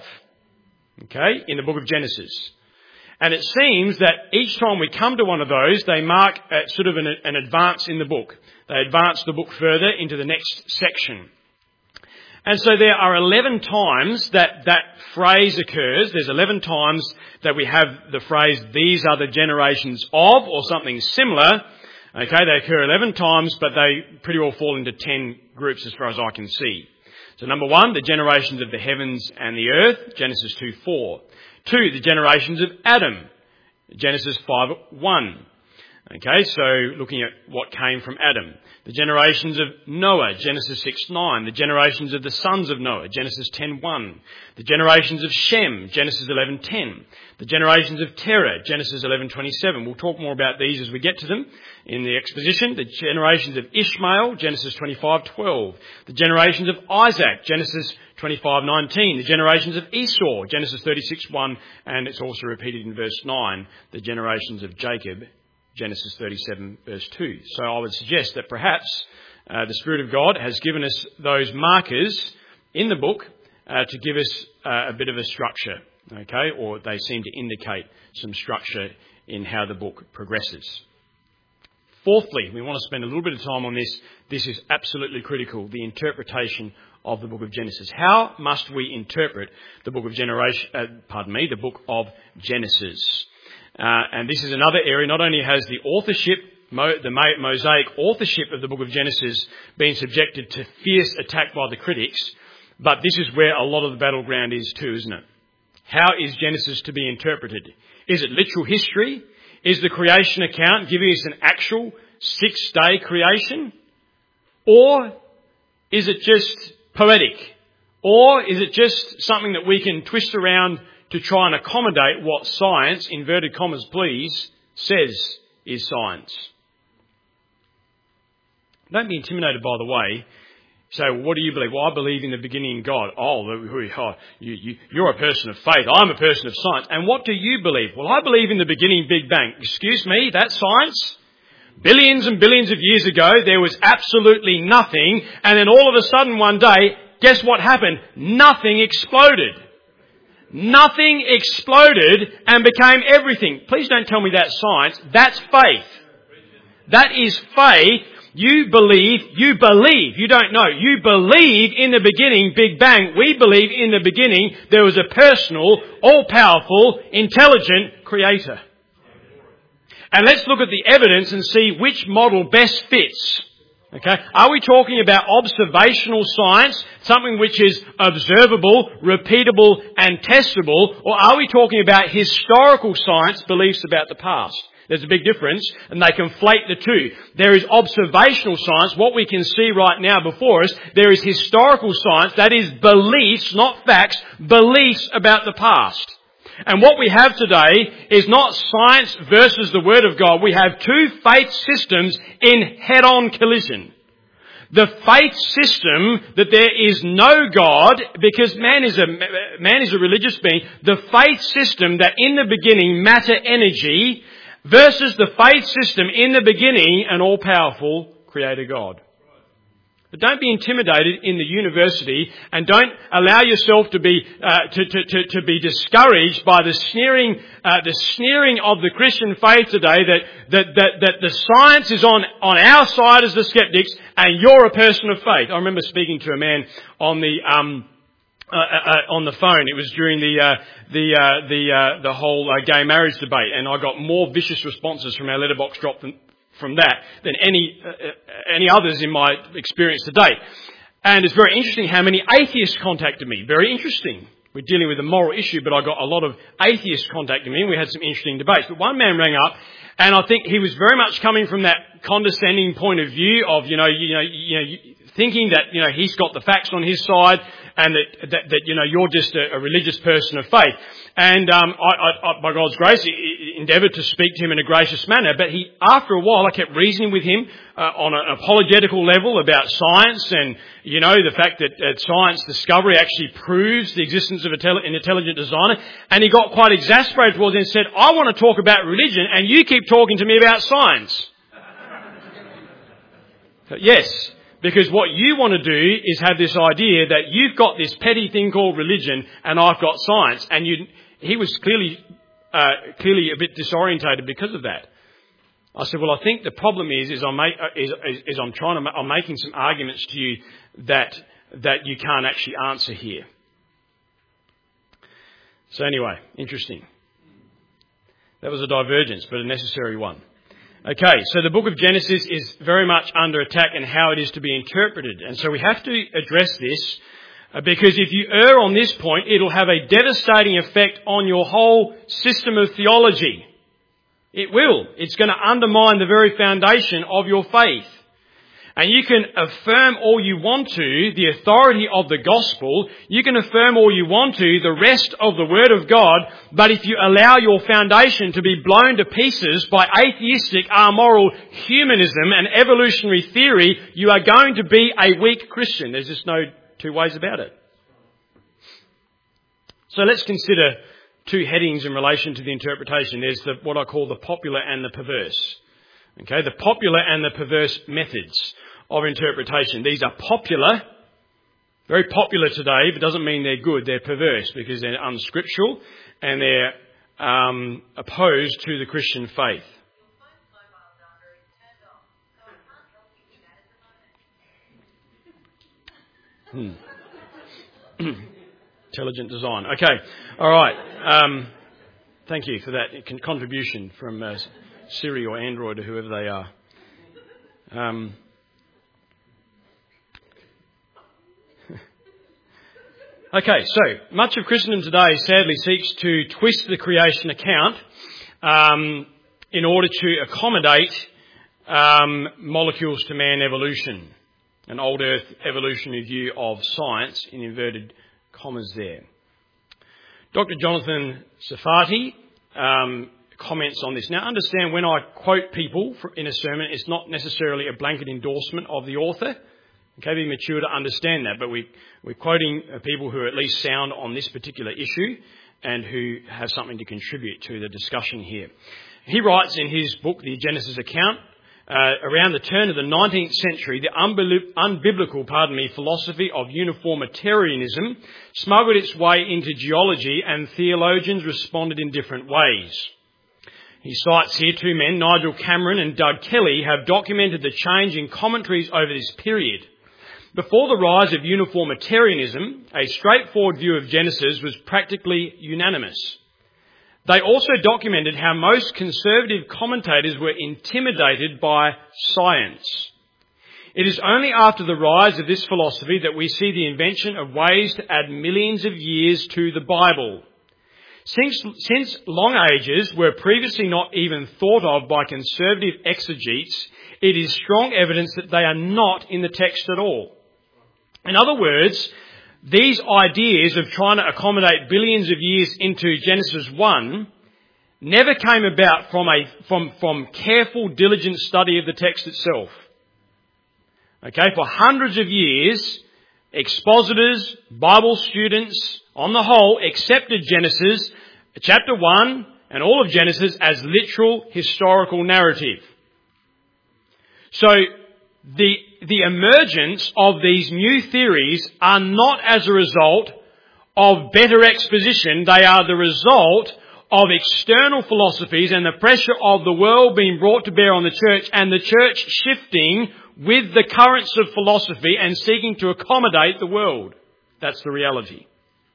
okay, in the book of Genesis. And it seems that each time we come to one of those, they mark a, sort of an, an advance in the book. They advance the book further into the next section. And so there are eleven times that that phrase occurs. There's eleven times that we have the phrase, these are the generations of, or something similar. Okay, they occur eleven times, but they pretty well fall into ten groups as far as I can see. So number one, the generations of the heavens and the earth, Genesis two four. Two, the generations of Adam, Genesis five one. Okay, so looking at what came from Adam. The generations of Noah, Genesis six nine. The generations of the sons of Noah, Genesis ten one. The generations of Shem, Genesis eleven ten. The generations of Terah, Genesis eleven twenty-seven. We'll talk more about these as we get to them in the exposition. The generations of Ishmael, Genesis twenty-five twelve. The generations of Isaac, Genesis twenty-five nineteen. The generations of Esau, Genesis thirty-six one. And it's also repeated in verse nine. The generations of Jacob, Genesis thirty-seven verse two. So I would suggest that perhaps uh, the Spirit of God has given us those markers in the book uh, to give us uh, a bit of a structure, okay? Or they seem to indicate some structure in how the book progresses. Fourthly, we want to spend a little bit of time on this. This is absolutely critical, the interpretation of the book of Genesis. How must we interpret the book of generation? Uh, pardon me, the book of Genesis? Uh, and this is another area. Not only has the authorship, Mo, the Mosaic authorship of the book of Genesis been subjected to fierce attack by the critics, but this is where a lot of the battleground is too, isn't it? How is Genesis to be interpreted? Is it literal history? Is the creation account giving us an actual six-day creation? Or is it just poetic? Or is it just something that we can twist around to try and accommodate what science, inverted commas please, says is science? Don't be intimidated, by the way. So what do you believe? Well, I believe in the beginning in God. Oh, oh you, you, you're a person of faith. I'm a person of science. And what do you believe? Well, I believe in the beginning Big Bang. Excuse me, that's science? Billions and billions of years ago, there was absolutely nothing. And then all of a sudden one day, guess what happened? Nothing exploded. Nothing exploded and became everything. Please don't tell me that's science. That's faith. That is faith. You believe, you believe, you don't know. You believe in the beginning, Big Bang. We believe in the beginning there was a personal, all-powerful, intelligent creator. And let's look at the evidence and see which model best fits. Okay? Are we talking about observational science, something which is observable, repeatable and testable, or are we talking about historical science, beliefs about the past? There's a big difference, and they conflate the two. There is observational science, what we can see right now before us. There is historical science, that is beliefs, not facts, beliefs about the past. And what we have today is not science versus the Word of God. We have two faith systems in head-on collision. The faith system that there is no God, because man is a, man is a religious being, the faith system that in the beginning matter energy versus the faith system in the beginning an all-powerful Creator God. But don't be intimidated in the university, and don't allow yourself to be uh, to, to, to, to be discouraged by the sneering uh, the sneering of the Christian faith today that that that that the science is on on our side as the skeptics, and you're a person of faith. I remember speaking to a man on the um uh, uh, on the phone. It was during the uh, the uh, the uh, the whole uh, gay marriage debate, and I got more vicious responses from our letterbox drop than. from that than any uh, any others in my experience to date. And it's very interesting how many atheists contacted me. Very interesting. We're dealing with a moral issue, but I got a lot of atheists contacting me, and we had some interesting debates. But one man rang up, and I think he was very much coming from that condescending point of view of, you know, you know, you know, thinking that, you know, he's got the facts on his side, and that, that, that you know, you're just a, a religious person of faith. And um, I, I, I, by God's grace, endeavoured to speak to him in a gracious manner. But he, after a while, I kept reasoning with him uh, on an apologetical level about science, and you know, the fact that uh, science discovery actually proves the existence of an intelligent designer. And he got quite exasperated towards it and said, "I want to talk about religion, and you keep talking to me about science." So, yes. Because what you want to do is have this idea that you've got this petty thing called religion and I've got science. And you, he was clearly, uh, clearly a bit disorientated because of that. I said, well, I think the problem is, is I'm, make, is, is, is I'm trying to, I'm making some arguments to you that, that you can't actually answer here. So anyway, interesting. That was a divergence, but a necessary one. Okay, so the book of Genesis is very much under attack in how it is to be interpreted. And so we have to address this uh, because if you err on this point, it'll have a devastating effect on your whole system of theology. It will. It's going to undermine the very foundation of your faith. And you can affirm all you want to the authority of the gospel. You can affirm all you want to the rest of the word of God. But if you allow your foundation to be blown to pieces by atheistic, amoral humanism and evolutionary theory, you are going to be a weak Christian. There's just no two ways about it. So let's consider two headings in relation to the interpretation. There's the, what I call the popular and the perverse. Okay, the popular and the perverse methods of interpretation. These are popular, very popular today, but doesn't mean they're good. They're perverse because they're unscriptural and they're um, opposed to the Christian faith. Hmm. Intelligent design. Okay, all right. Um, thank you for that contribution from uh, Siri or Android or whoever they are. Um, okay, so much of Christendom today sadly seeks to twist the creation account um, in order to accommodate um, molecules to man evolution, an old earth evolutionary view of science in inverted commas there. Doctor Jonathan Sarfati um, comments on this. Now understand, when I quote people in a sermon, it's not necessarily a blanket endorsement of the author. Okay, be mature to understand that, but we, we're quoting people who are at least sound on this particular issue and who have something to contribute to the discussion here. He writes in his book, The Genesis Account, uh, around the turn of the nineteenth century, the unbiblical, pardon me, philosophy of uniformitarianism smuggled its way into geology, and theologians responded in different ways. He cites here two men, Nigel Cameron and Doug Kelly, have documented the change in commentaries over this period. Before the rise of uniformitarianism, a straightforward view of Genesis was practically unanimous. They also documented how most conservative commentators were intimidated by science. It is only after the rise of this philosophy that we see the invention of ways to add millions of years to the Bible. Since, since long ages were previously not even thought of by conservative exegetes, it is strong evidence that they are not in the text at all. In other words, these ideas of trying to accommodate billions of years into Genesis one never came about from a from, from careful, diligent study of the text itself. Okay, for hundreds of years, expositors, Bible students, on the whole, accepted Genesis, chapter one, and all of Genesis as literal historical narrative. So, the, the emergence of these new theories are not as a result of better exposition. They are the result of external philosophies and the pressure of the world being brought to bear on the church, and the church shifting with the currents of philosophy and seeking to accommodate the world. That's the reality.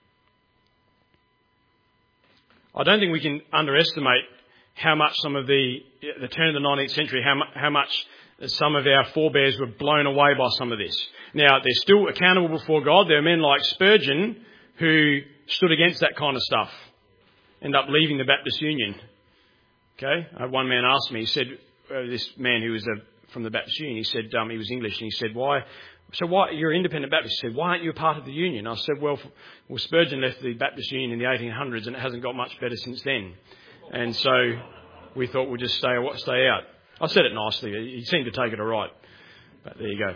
I don't think we can underestimate how much some of the, the turn of the nineteenth century, how, how much some of our forebears were blown away by some of this. Now, they're still accountable before God. There are men like Spurgeon who stood against that kind of stuff, end up leaving the Baptist Union. Okay? Uh, one man asked me, he said, uh, this man who was a, from the Baptist Union, he said, um, he was English, and he said, why, so why, you're an independent Baptist. He said, why aren't you a part of the union? I said, well, well, Spurgeon left the Baptist Union in the eighteen hundreds and it hasn't got much better since then. And so we thought we'd just stay, stay out. I said it nicely. He seemed to take it all right. But there you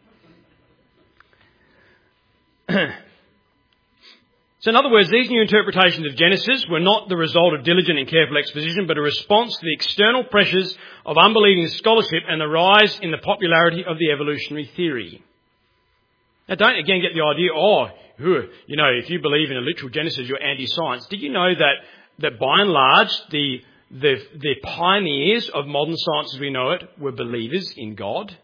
go. So in other words, these new interpretations of Genesis were not the result of diligent and careful exposition, but a response to the external pressures of unbelieving scholarship and the rise in the popularity of the evolutionary theory. Now, don't again get the idea, oh, you know, if you believe in a literal Genesis, you're anti-science. Did you know that, that by and large, the, the, the pioneers of modern science as we know it were believers in God?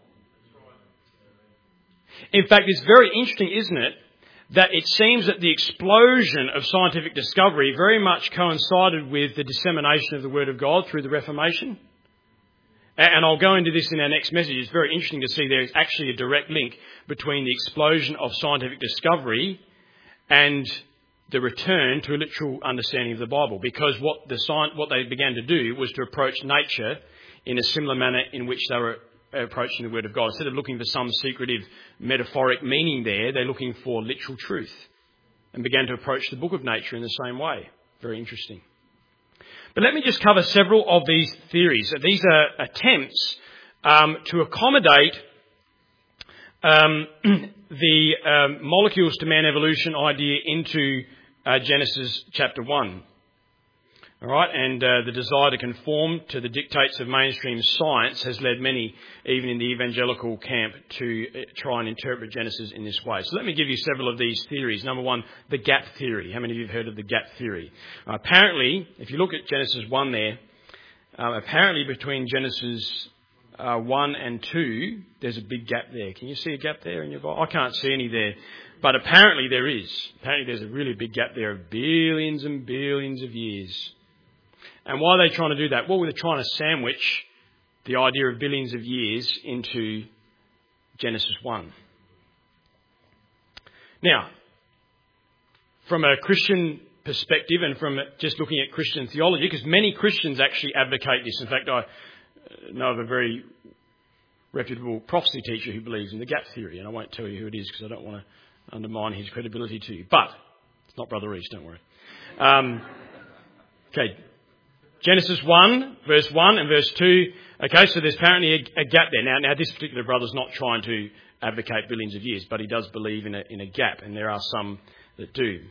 In fact, it's very interesting, isn't it, that it seems that the explosion of scientific discovery very much coincided with the dissemination of the Word of God through the Reformation. And I'll go into this in our next message. It's very interesting to see there is actually a direct link between the explosion of scientific discovery and the return to a literal understanding of the Bible. Because what the science, what they began to do was to approach nature in a similar manner in which they were approaching the Word of God. Instead of looking for some secretive metaphoric meaning there, they're looking for literal truth and began to approach the book of nature in the same way. Very interesting. But let me just cover several of these theories. These are attempts um, to accommodate um, the um, molecules to man evolution idea into uh, Genesis chapter one. All right, and uh, the desire to conform to the dictates of mainstream science has led many, even in the evangelical camp, to uh, try and interpret Genesis in this way. So let me give you several of these theories. Number one, the gap theory. How many of you have heard of the gap theory? Uh, apparently, if you look at Genesis one there, uh, apparently between Genesis uh, one and two, there's a big gap there. Can you see a gap there in your Bible? I can't see any there. But apparently there is. Apparently there's a really big gap there of billions and billions of years. And why are they trying to do that? Well, they're trying to sandwich the idea of billions of years into Genesis one. Now, from a Christian perspective and from just looking at Christian theology, because many Christians actually advocate this. In fact, I know of a very reputable prophecy teacher who believes in the gap theory, and I won't tell you who it is because I don't want to undermine his credibility to you. But it's not Brother Reese, don't worry. Um, okay. Genesis one, verse one and verse two. Okay, so there's apparently a, a gap there. Now, now, this particular brother's not trying to advocate billions of years, but he does believe in a, in a gap, and there are some that do.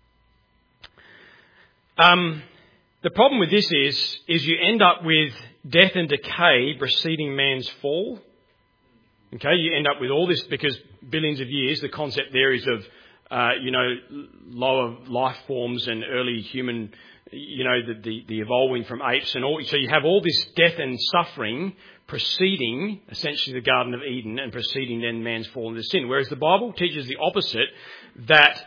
Um, the problem with this is, is you end up with death and decay preceding man's fall. Okay, you end up with all this because billions of years, the concept there is of uh, you know, lower life forms and early human, you know, the, the, the evolving from apes and all. So you have all this death and suffering preceding essentially the Garden of Eden and preceding then man's fall into sin. Whereas the Bible teaches the opposite, that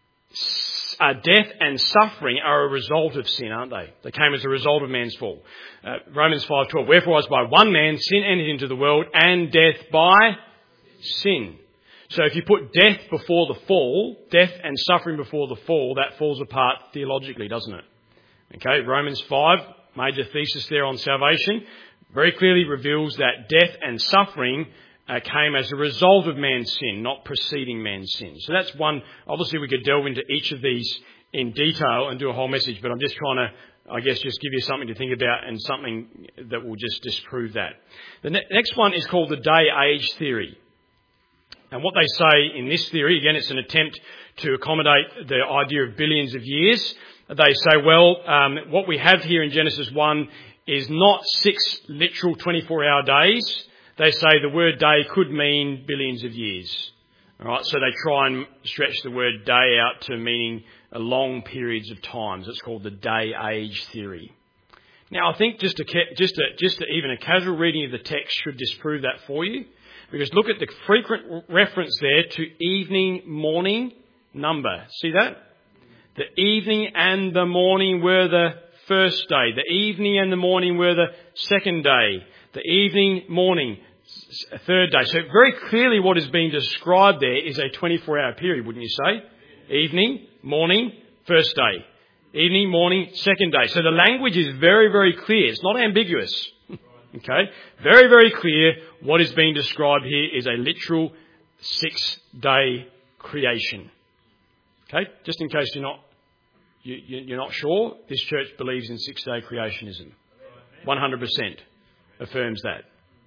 uh, death and suffering are a result of sin, aren't they? They came as a result of man's fall. Uh, Romans five twelve, wherefore as by one man sin entered into the world, and death by sin. So if you put death before the fall, death and suffering before the fall, that falls apart theologically, doesn't it? Okay, Romans five, major thesis there on salvation, very clearly reveals that death and suffering uh, came as a result of man's sin, not preceding man's sin. So that's one. Obviously, we could delve into each of these in detail and do a whole message, but I'm just trying to, I guess, just give you something to think about and something that will just disprove that. The ne- next one is called the day-age theory. And what they say in this theory, again, it's an attempt to accommodate the idea of billions of years. They say, well, um, what we have here in Genesis one is not six literal twenty-four hour days. They say the word day could mean billions of years. All right, so they try and stretch the word day out to meaning long periods of time. So it's called the day-age theory. Now, I think just a, just a, just a, even a casual reading of the text should disprove that for you. Because look at the frequent reference there to evening, morning, number. See that? The evening and the morning were the first day. The evening and the morning were the second day. The evening, morning, third day. So very clearly what is being described there is a twenty-four hour period, wouldn't you say? Evening, morning, first day. Evening, morning, second day. So the language is very, very clear. It's not ambiguous. Okay? Very, very clear. What is being described here is a literal six-day creation. Okay? Just in case you're not you, you're not sure, this church believes in six-day creationism. one hundred percent affirms that.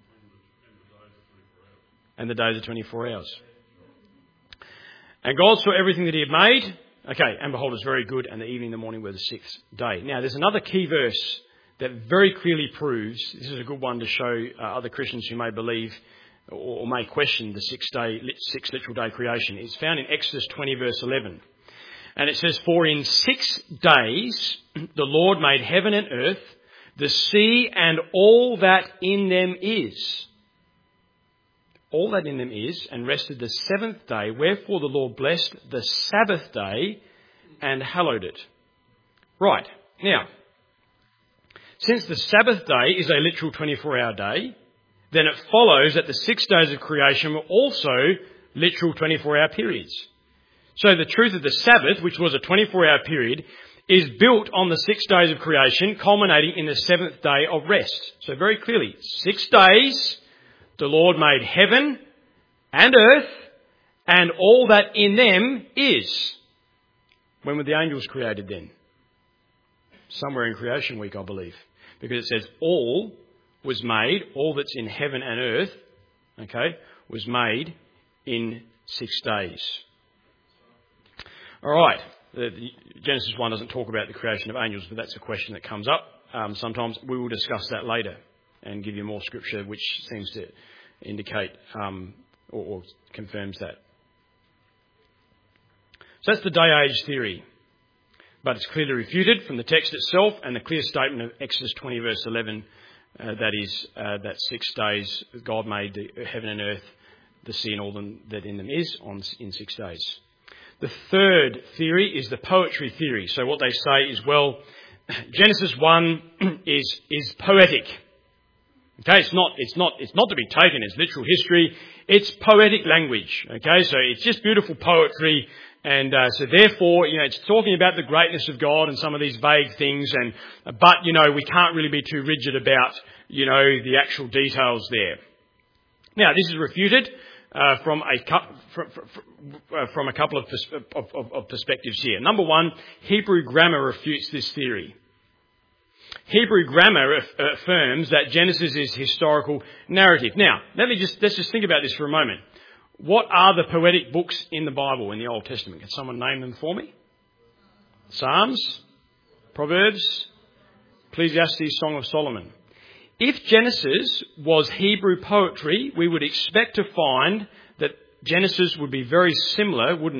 And the days are twenty-four hours. And God saw everything that he had made. Okay, and behold, it was very good, and the evening and the morning were the sixth day. Now, there's another key verse that very clearly proves, this is a good one to show uh, other Christians who may believe or, or may question the six day, six literal day creation. It's found in Exodus twenty verse eleven. And it says, for in six days the Lord made heaven and earth, the sea and all that in them is. All that in them is, and rested the seventh day. Wherefore the Lord blessed the Sabbath day and hallowed it. Right. Now, since the Sabbath day is a literal twenty-four hour day, then it follows that the six days of creation were also literal twenty-four hour periods. So the truth of the Sabbath, which was a twenty-four hour period, is built on the six days of creation, culminating in the seventh day of rest. So very clearly, six days, the Lord made heaven and earth and all that in them is. When were the angels created then? Somewhere in creation week, I believe. Because it says all was made, all that's in heaven and earth, okay, was made in six days. All right. The, the Genesis one doesn't talk about the creation of angels, but that's a question that comes up. Um, sometimes we will discuss that later and give you more scripture which seems to indicate um, or, or confirms that. So that's the day-age theory. But it's clearly refuted from the text itself and the clear statement of Exodus twenty verse eleven, uh, that is, uh, that six days God made the heaven and earth, the sea and all them, that in them is, on in six days. The third theory is the poetry theory. So what they say is, well, Genesis one is is poetic. Okay, it's not it's not it's not to be taken as literal history. It's poetic language. Okay, so it's just beautiful poetry. And uh, so therefore, you know, it's talking about the greatness of God and some of these vague things. And but, you know, we can't really be too rigid about, you know, the actual details there. Now, this is refuted uh, from a cu- from, from, uh, from a couple of, pers- of, of, of perspectives here. Number one, Hebrew grammar refutes this theory. Hebrew grammar aff- affirms that Genesis is historical narrative. Now, let me just let's just think about this for a moment. What are the poetic books in the Bible, in the Old Testament? Can someone name them for me? Psalms, Proverbs, Ecclesiastes, Song of Solomon. If Genesis was Hebrew poetry, we would expect to find that Genesis would be very similar, wouldn't it,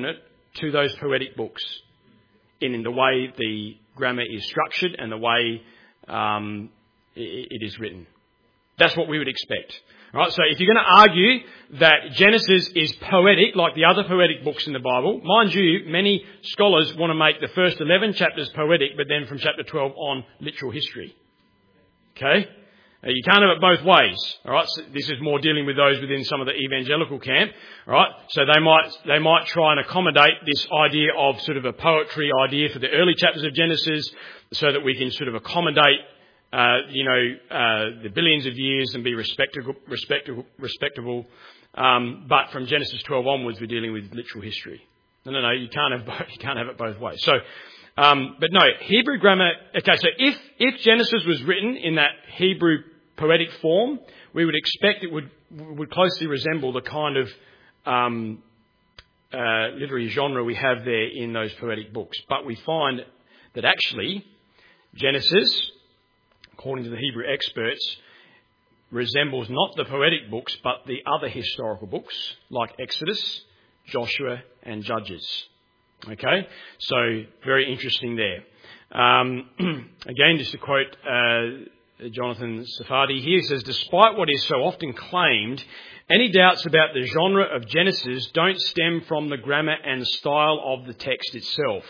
to those poetic books in, in the way the grammar is structured and the way um, it, it is written. That's what we would expect. All right, so if you're going to argue that Genesis is poetic, like the other poetic books in the Bible, mind you, many scholars want to make the first eleven chapters poetic, but then from chapter twelve on, literal history. Okay? Now, you can't have it both ways. All right, so this is more dealing with those within some of the evangelical camp. All right, so they might they might try and accommodate this idea of sort of a poetry idea for the early chapters of Genesis, so that we can sort of accommodate Uh, you know, uh, the billions of years and be respectable, respectable, respectable. Um, but from Genesis twelve onwards, we're dealing with literal history. No, no, no, you can't have both, you can't have it both ways. So, um, but no, Hebrew grammar. Okay, so if if Genesis was written in that Hebrew poetic form, we would expect it would would closely resemble the kind of um, uh, literary genre we have there in those poetic books. But we find that actually Genesis, according to the Hebrew experts, resembles not the poetic books, but the other historical books, like Exodus, Joshua, and Judges. Okay? So, very interesting there. Um, again, just to quote uh, Jonathan Safadi here, he says, despite what is so often claimed, any doubts about the genre of Genesis don't stem from the grammar and style of the text itself.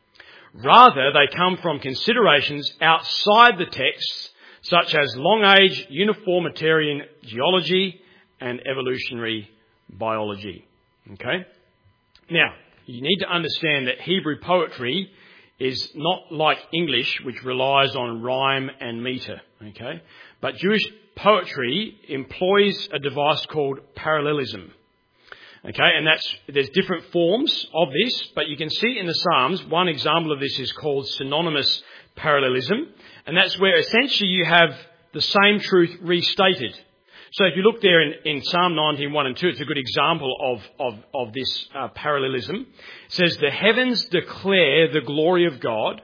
Rather, they come from considerations outside the text, such as long-age uniformitarian geology and evolutionary biology. Okay? Now, you need to understand that Hebrew poetry is not like English, which relies on rhyme and metre. Okay? But Jewish poetry employs a device called parallelism. Okay, and that's, there's different forms of this, but you can see in the Psalms, one example of this is called synonymous parallelism, and that's where essentially you have the same truth restated. So if you look there in, in Psalm nineteen, one and two, it's a good example of, of, of this uh, parallelism. It says, the heavens declare the glory of God,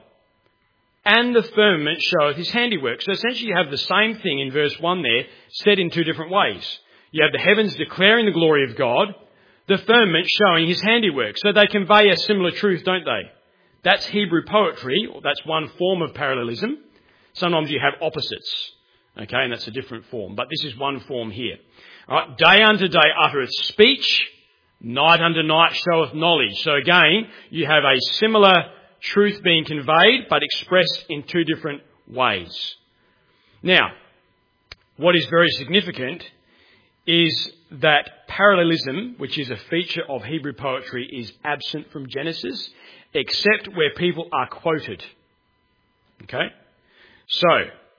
and the firmament showeth his handiwork. So essentially you have the same thing in verse one there, said in two different ways. You have the heavens declaring the glory of God, the firmament showing his handiwork. So they convey a similar truth, don't they? That's Hebrew poetry, or that's one form of parallelism. Sometimes you have opposites, okay, and that's a different form. But this is one form here. All right, day unto day uttereth speech, night unto night showeth knowledge. So again, you have a similar truth being conveyed, but expressed in two different ways. Now, what is very significant is that parallelism, which is a feature of Hebrew poetry, is absent from Genesis, except where people are quoted. Okay? So,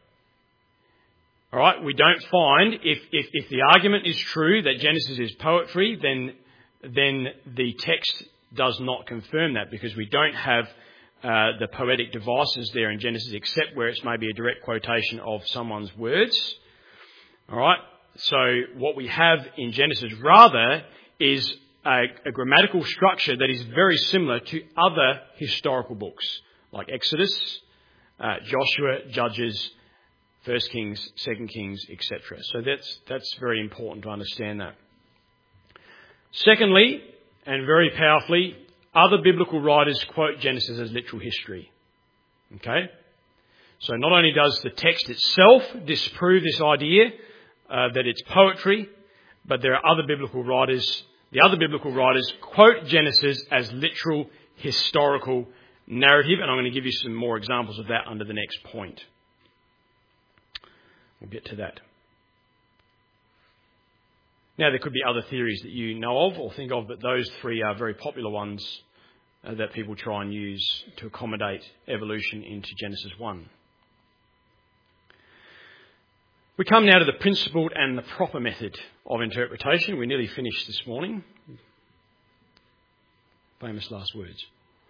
all right, we don't find, if, if, if the argument is true that Genesis is poetry, then, then the text does not confirm that, because we don't have uh, the poetic devices there in Genesis, except where it's maybe a direct quotation of someone's words. All right? So what we have in Genesis rather is a, a grammatical structure that is very similar to other historical books, like Exodus, uh, Joshua, Judges, First Kings, Second Kings, et cetera. So that's that's very important to understand that. Secondly, and very powerfully, other biblical writers quote Genesis as literal history. Okay? So not only does the text itself disprove this idea, Uh, that it's poetry, but there are other biblical writers. The other biblical writers quote Genesis as literal historical narrative, and I'm going to give you some more examples of that under the next point. We'll get to that. Now, there could be other theories that you know of or think of, but those three are very popular ones uh, that people try and use to accommodate evolution into Genesis one. We come now to the principled and the proper method of interpretation. We nearly finished this morning. Famous last words.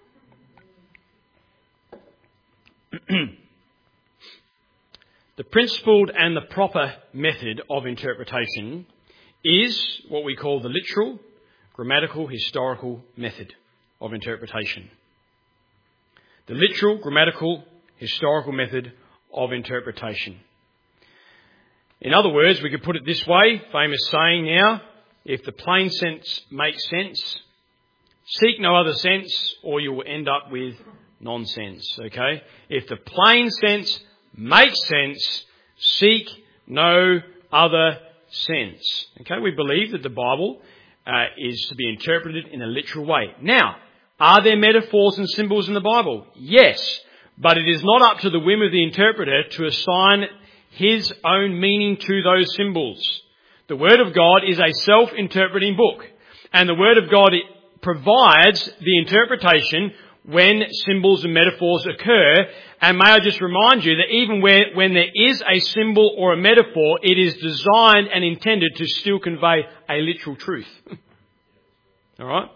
The principled and the proper method of interpretation is what we call the literal, grammatical, historical method of interpretation. The literal, grammatical, historical method of interpretation. In other words, we could put it this way, famous saying now, if the plain sense makes sense, Seek no other sense or you will end up with nonsense, okay? If the plain sense makes sense, seek no other sense. Okay, we believe that the Bible uh, is to be interpreted in a literal way. Now, are there metaphors and symbols in the Bible? Yes, but it is not up to the whim of the interpreter to assign his own meaning to those symbols. The Word of God is a self-interpreting book, and the Word of God provides the interpretation when symbols and metaphors occur. And may I just remind you that even where, when there is a symbol or a metaphor, it is designed and intended to still convey a literal truth. All right?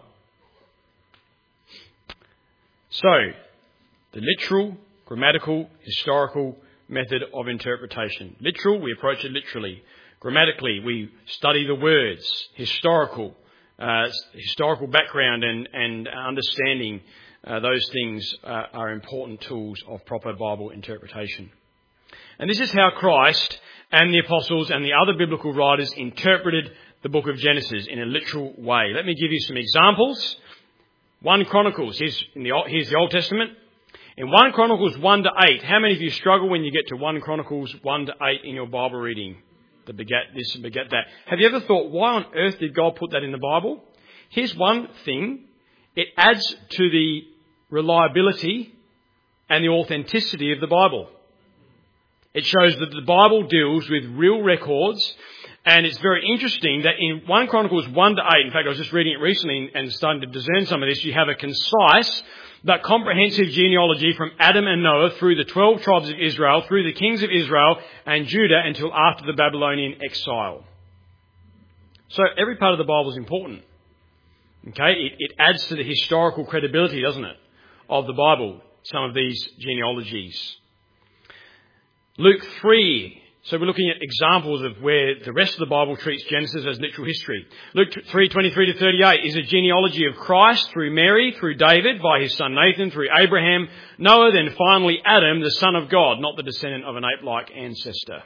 So, the literal, grammatical, historical method of interpretation. Literal, we approach it literally. Grammatically, we study the words. Historical, uh, historical background and, and understanding Uh, those things uh, are important tools of proper Bible interpretation. And this is how Christ and the apostles and the other biblical writers interpreted the book of Genesis in a literal way. Let me give you some examples. First Chronicles, here's, in the, here's the Old Testament. In First Chronicles one to eight, how many of you struggle when you get to First Chronicles one to eight in your Bible reading? The begat this and begat that. Have you ever thought, why on earth did God put that in the Bible? Here's one thing. It adds to the reliability and the authenticity of the Bible. It shows that the Bible deals with real records, and it's very interesting that in First Chronicles one to eight, in fact I was just reading it recently and starting to discern some of this, you have a concise but comprehensive genealogy from Adam and Noah through the twelve tribes of Israel, through the kings of Israel and Judah until after the Babylonian exile. So every part of the Bible is important. Okay, it, it adds to the historical credibility, doesn't it, of the Bible, some of these genealogies. Luke three. So we're looking at examples of where the rest of the Bible treats Genesis as literal history. Luke three twenty-three to thirty-eight is a genealogy of Christ through Mary, through David, by his son Nathan, through Abraham, Noah, then finally Adam, the son of God, not the descendant of an ape-like ancestor.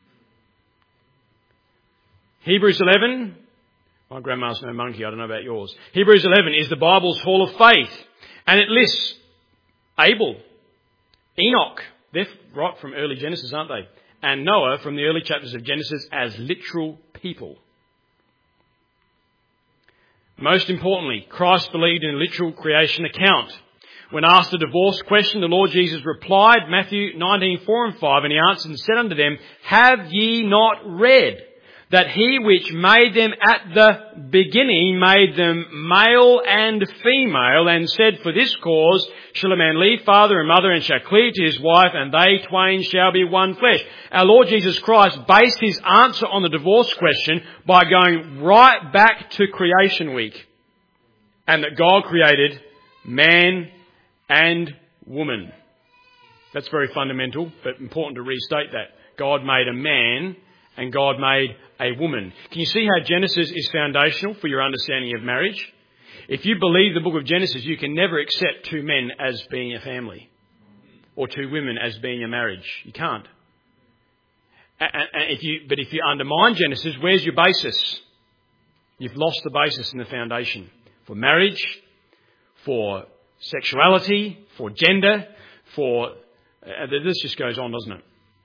Hebrews eleven. My grandma's no monkey, I don't know about yours. Hebrews eleven is the Bible's hall of faith. And it lists Abel, Enoch, they're right from early Genesis, aren't they? And Noah from the early chapters of Genesis as literal people. Most importantly, Christ believed in a literal creation account. When asked a divorce question, the Lord Jesus replied, Matthew nineteen, four and five, and he answered and said unto them, have ye not read that he which made them at the beginning made them male and female, and said, for this cause shall a man leave father and mother and shall cleave to his wife, and they twain shall be one flesh. Our Lord Jesus Christ based his answer on the divorce question by going right back to creation week, and that God created man and woman. That's very fundamental, but important to restate that. God made a man and God made a woman. Can you see how Genesis is foundational for your understanding of marriage? If you believe the book of Genesis, you can never accept two men as being a family or two women as being a marriage. You can't. And if you, but if you undermine Genesis, where's your basis? You've lost the basis and the foundation for marriage, for sexuality, for gender, for... Uh, this just goes on, doesn't it?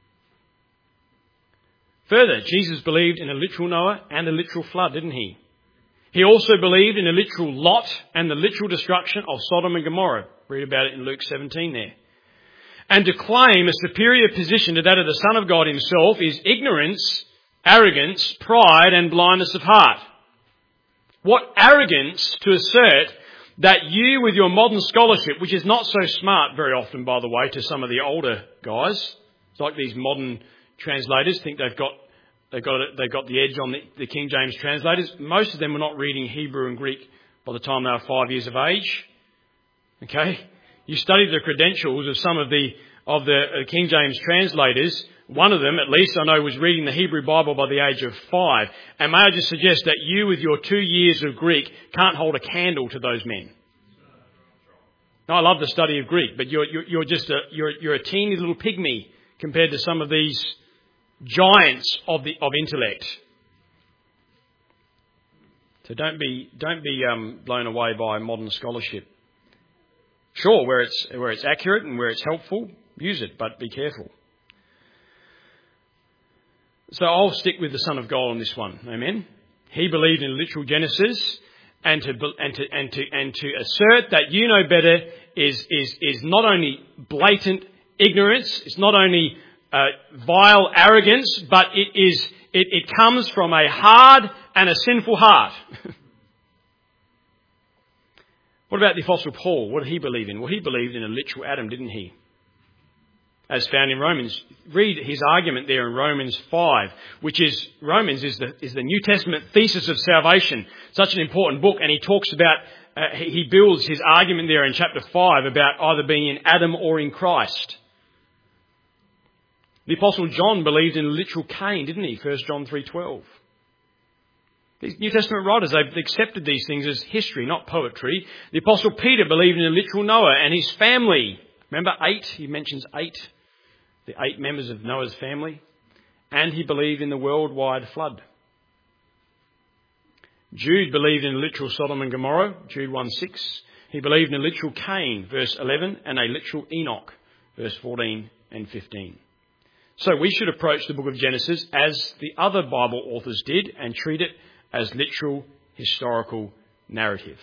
Further, Jesus believed in a literal Noah and a literal flood, didn't he? He also believed in a literal Lot and the literal destruction of Sodom and Gomorrah. Read about it in Luke seventeen there. And to claim a superior position to that of the Son of God himself is ignorance, arrogance, pride and blindness of heart. What arrogance to assert that you, with your modern scholarship, which is not so smart very often, by the way, to some of the older guys, it's like these modern translators think they've got they've got they've got the edge on the, the King James translators. Most of them were not reading Hebrew and Greek by the time they were five years of age. Okay, you study the credentials of some of the of the uh, King James translators. One of them, at least, I know, was reading the Hebrew Bible by the age of five. And may I just suggest that you, with your two years of Greek, can't hold a candle to those men. Now, I love the study of Greek, but you're you're, you're just a you're you're a teeny little pygmy compared to some of these giants of the of intellect. So don't be don't be um, blown away by modern scholarship. Sure, where it's where it's accurate and where it's helpful, use it, but be careful. So I'll stick with the Son of God on this one. Amen. He believed in literal Genesis, and to and to and to and to assert that you know better is is is not only blatant ignorance, it's not only uh, vile arrogance, but it is it, it comes from a hard and a sinful heart. What about the Apostle Paul? What did he believe in? Well, he believed in a literal Adam, didn't he? As found in Romans. Read his argument there in Romans five, which is, Romans is the, is the New Testament thesis of salvation. Such an important book, and he talks about, uh, he builds his argument there in chapter five about either being in Adam or in Christ. The Apostle John believed in a literal Cain, didn't he? First John three twelve. These New Testament writers, they've accepted these things as history, not poetry. The Apostle Peter believed in a literal Noah and his family. Remember eight? He mentions eight. The eight members of Noah's family. And he believed in the worldwide flood. Jude believed in a literal Sodom and Gomorrah, Jude one six. He believed in a literal Cain, verse eleven, and a literal Enoch, verse fourteen and fifteen. So we should approach the book of Genesis as the other Bible authors did and treat it as literal historical narrative.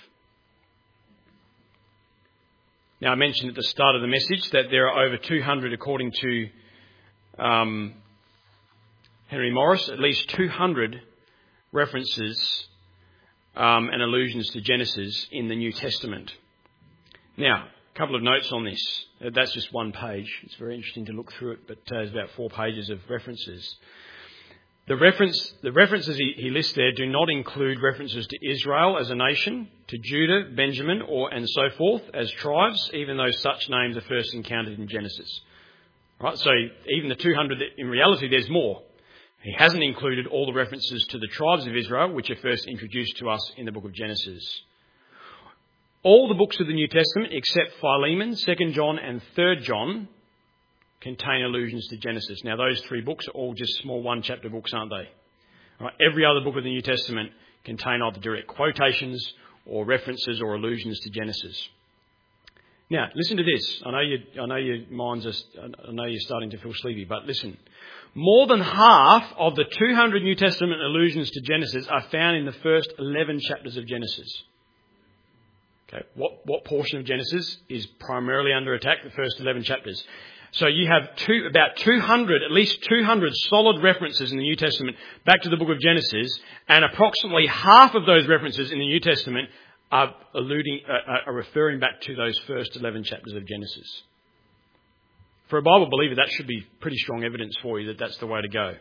Now, I mentioned at the start of the message that there are over two hundred, according to um, Henry Morris, at least two hundred references um, and allusions to Genesis in the New Testament. Now, a couple of notes on this. That's just one page. It's very interesting to look through it, but uh, there's about four pages of references. The reference, the references he, he lists there do not include references to Israel as a nation, to Judah, Benjamin, or and so forth as tribes, even though such names are first encountered in Genesis. Right? So even the two hundred, in reality, there's more. He hasn't included all the references to the tribes of Israel, which are first introduced to us in the book of Genesis. All the books of the New Testament, except Philemon, Second John, and Third John, contain allusions to Genesis. Now, those three books are all just small one-chapter books, aren't they? Right, every other book of the New Testament contain either direct quotations or references or allusions to Genesis. Now, listen to this. I know you, I know your minds are, I know you're starting to feel sleepy, but listen. More than half of the two hundred New Testament allusions to Genesis are found in the first eleven chapters of Genesis. Okay, what what portion of Genesis is primarily under attack? The first eleven chapters. So you have two, about two hundred, at least two hundred solid references in the New Testament back to the book of Genesis, and approximately half of those references in the New Testament are alluding, uh, are referring back to those first eleven chapters of Genesis. For a Bible believer, that should be pretty strong evidence for you that that's the way to go.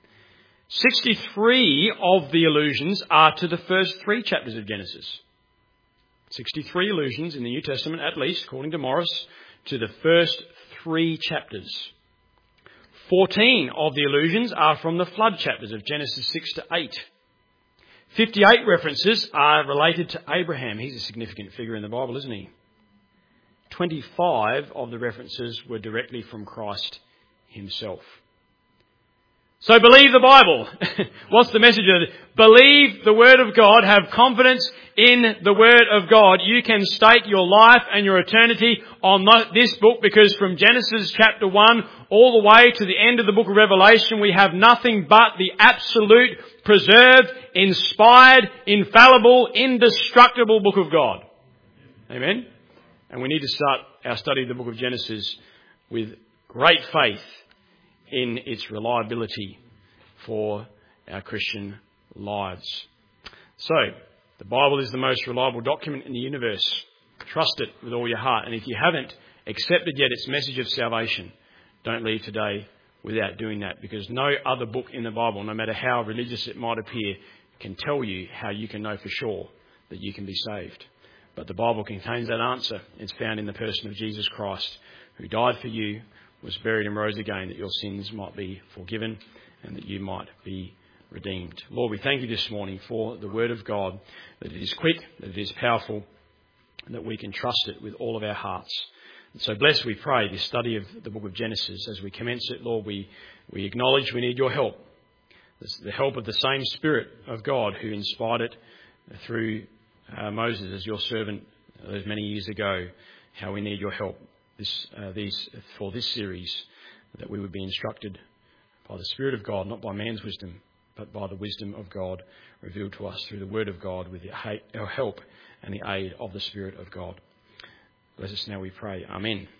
sixty-three of the allusions are to the first three chapters of Genesis. sixty-three allusions in the New Testament, at least, according to Morris, to the first three chapters. fourteen of the allusions are from the flood chapters of Genesis six to eight. fifty-eight references are related to Abraham. He's a significant figure in the Bible, isn't he? twenty-five of the references were directly from Christ himself. So believe the Bible. What's the message of it? Believe the Word of God. Have confidence in the Word of God. You can stake your life and your eternity on this book, because from Genesis chapter one all the way to the end of the book of Revelation, we have nothing but the absolute, preserved, inspired, infallible, indestructible book of God. Amen? And we need to start our study of the book of Genesis with great faith in its reliability for our Christian lives. So, the Bible is the most reliable document in the universe. Trust it with all your heart. And if you haven't accepted yet its message of salvation, don't leave today without doing that, because no other book in the Bible, no matter how religious it might appear, can tell you how you can know for sure that you can be saved. But the Bible contains that answer. It's found in the person of Jesus Christ, who died for you, was buried and rose again, that your sins might be forgiven and that you might be redeemed. Lord, we thank you this morning for the Word of God, that it is quick, that it is powerful, and that we can trust it with all of our hearts. And so bless, we pray, this study of the book of Genesis. As we commence it, Lord, we, we acknowledge we need your help. This, the help of the same Spirit of God who inspired it through uh, Moses as your servant those many years ago, how we need your help this, uh, these, for this series, that we would be instructed by the Spirit of God, not by man's wisdom, but by the wisdom of God revealed to us through the Word of God with the help and the aid of the Spirit of God. Bless us now, we pray. Amen.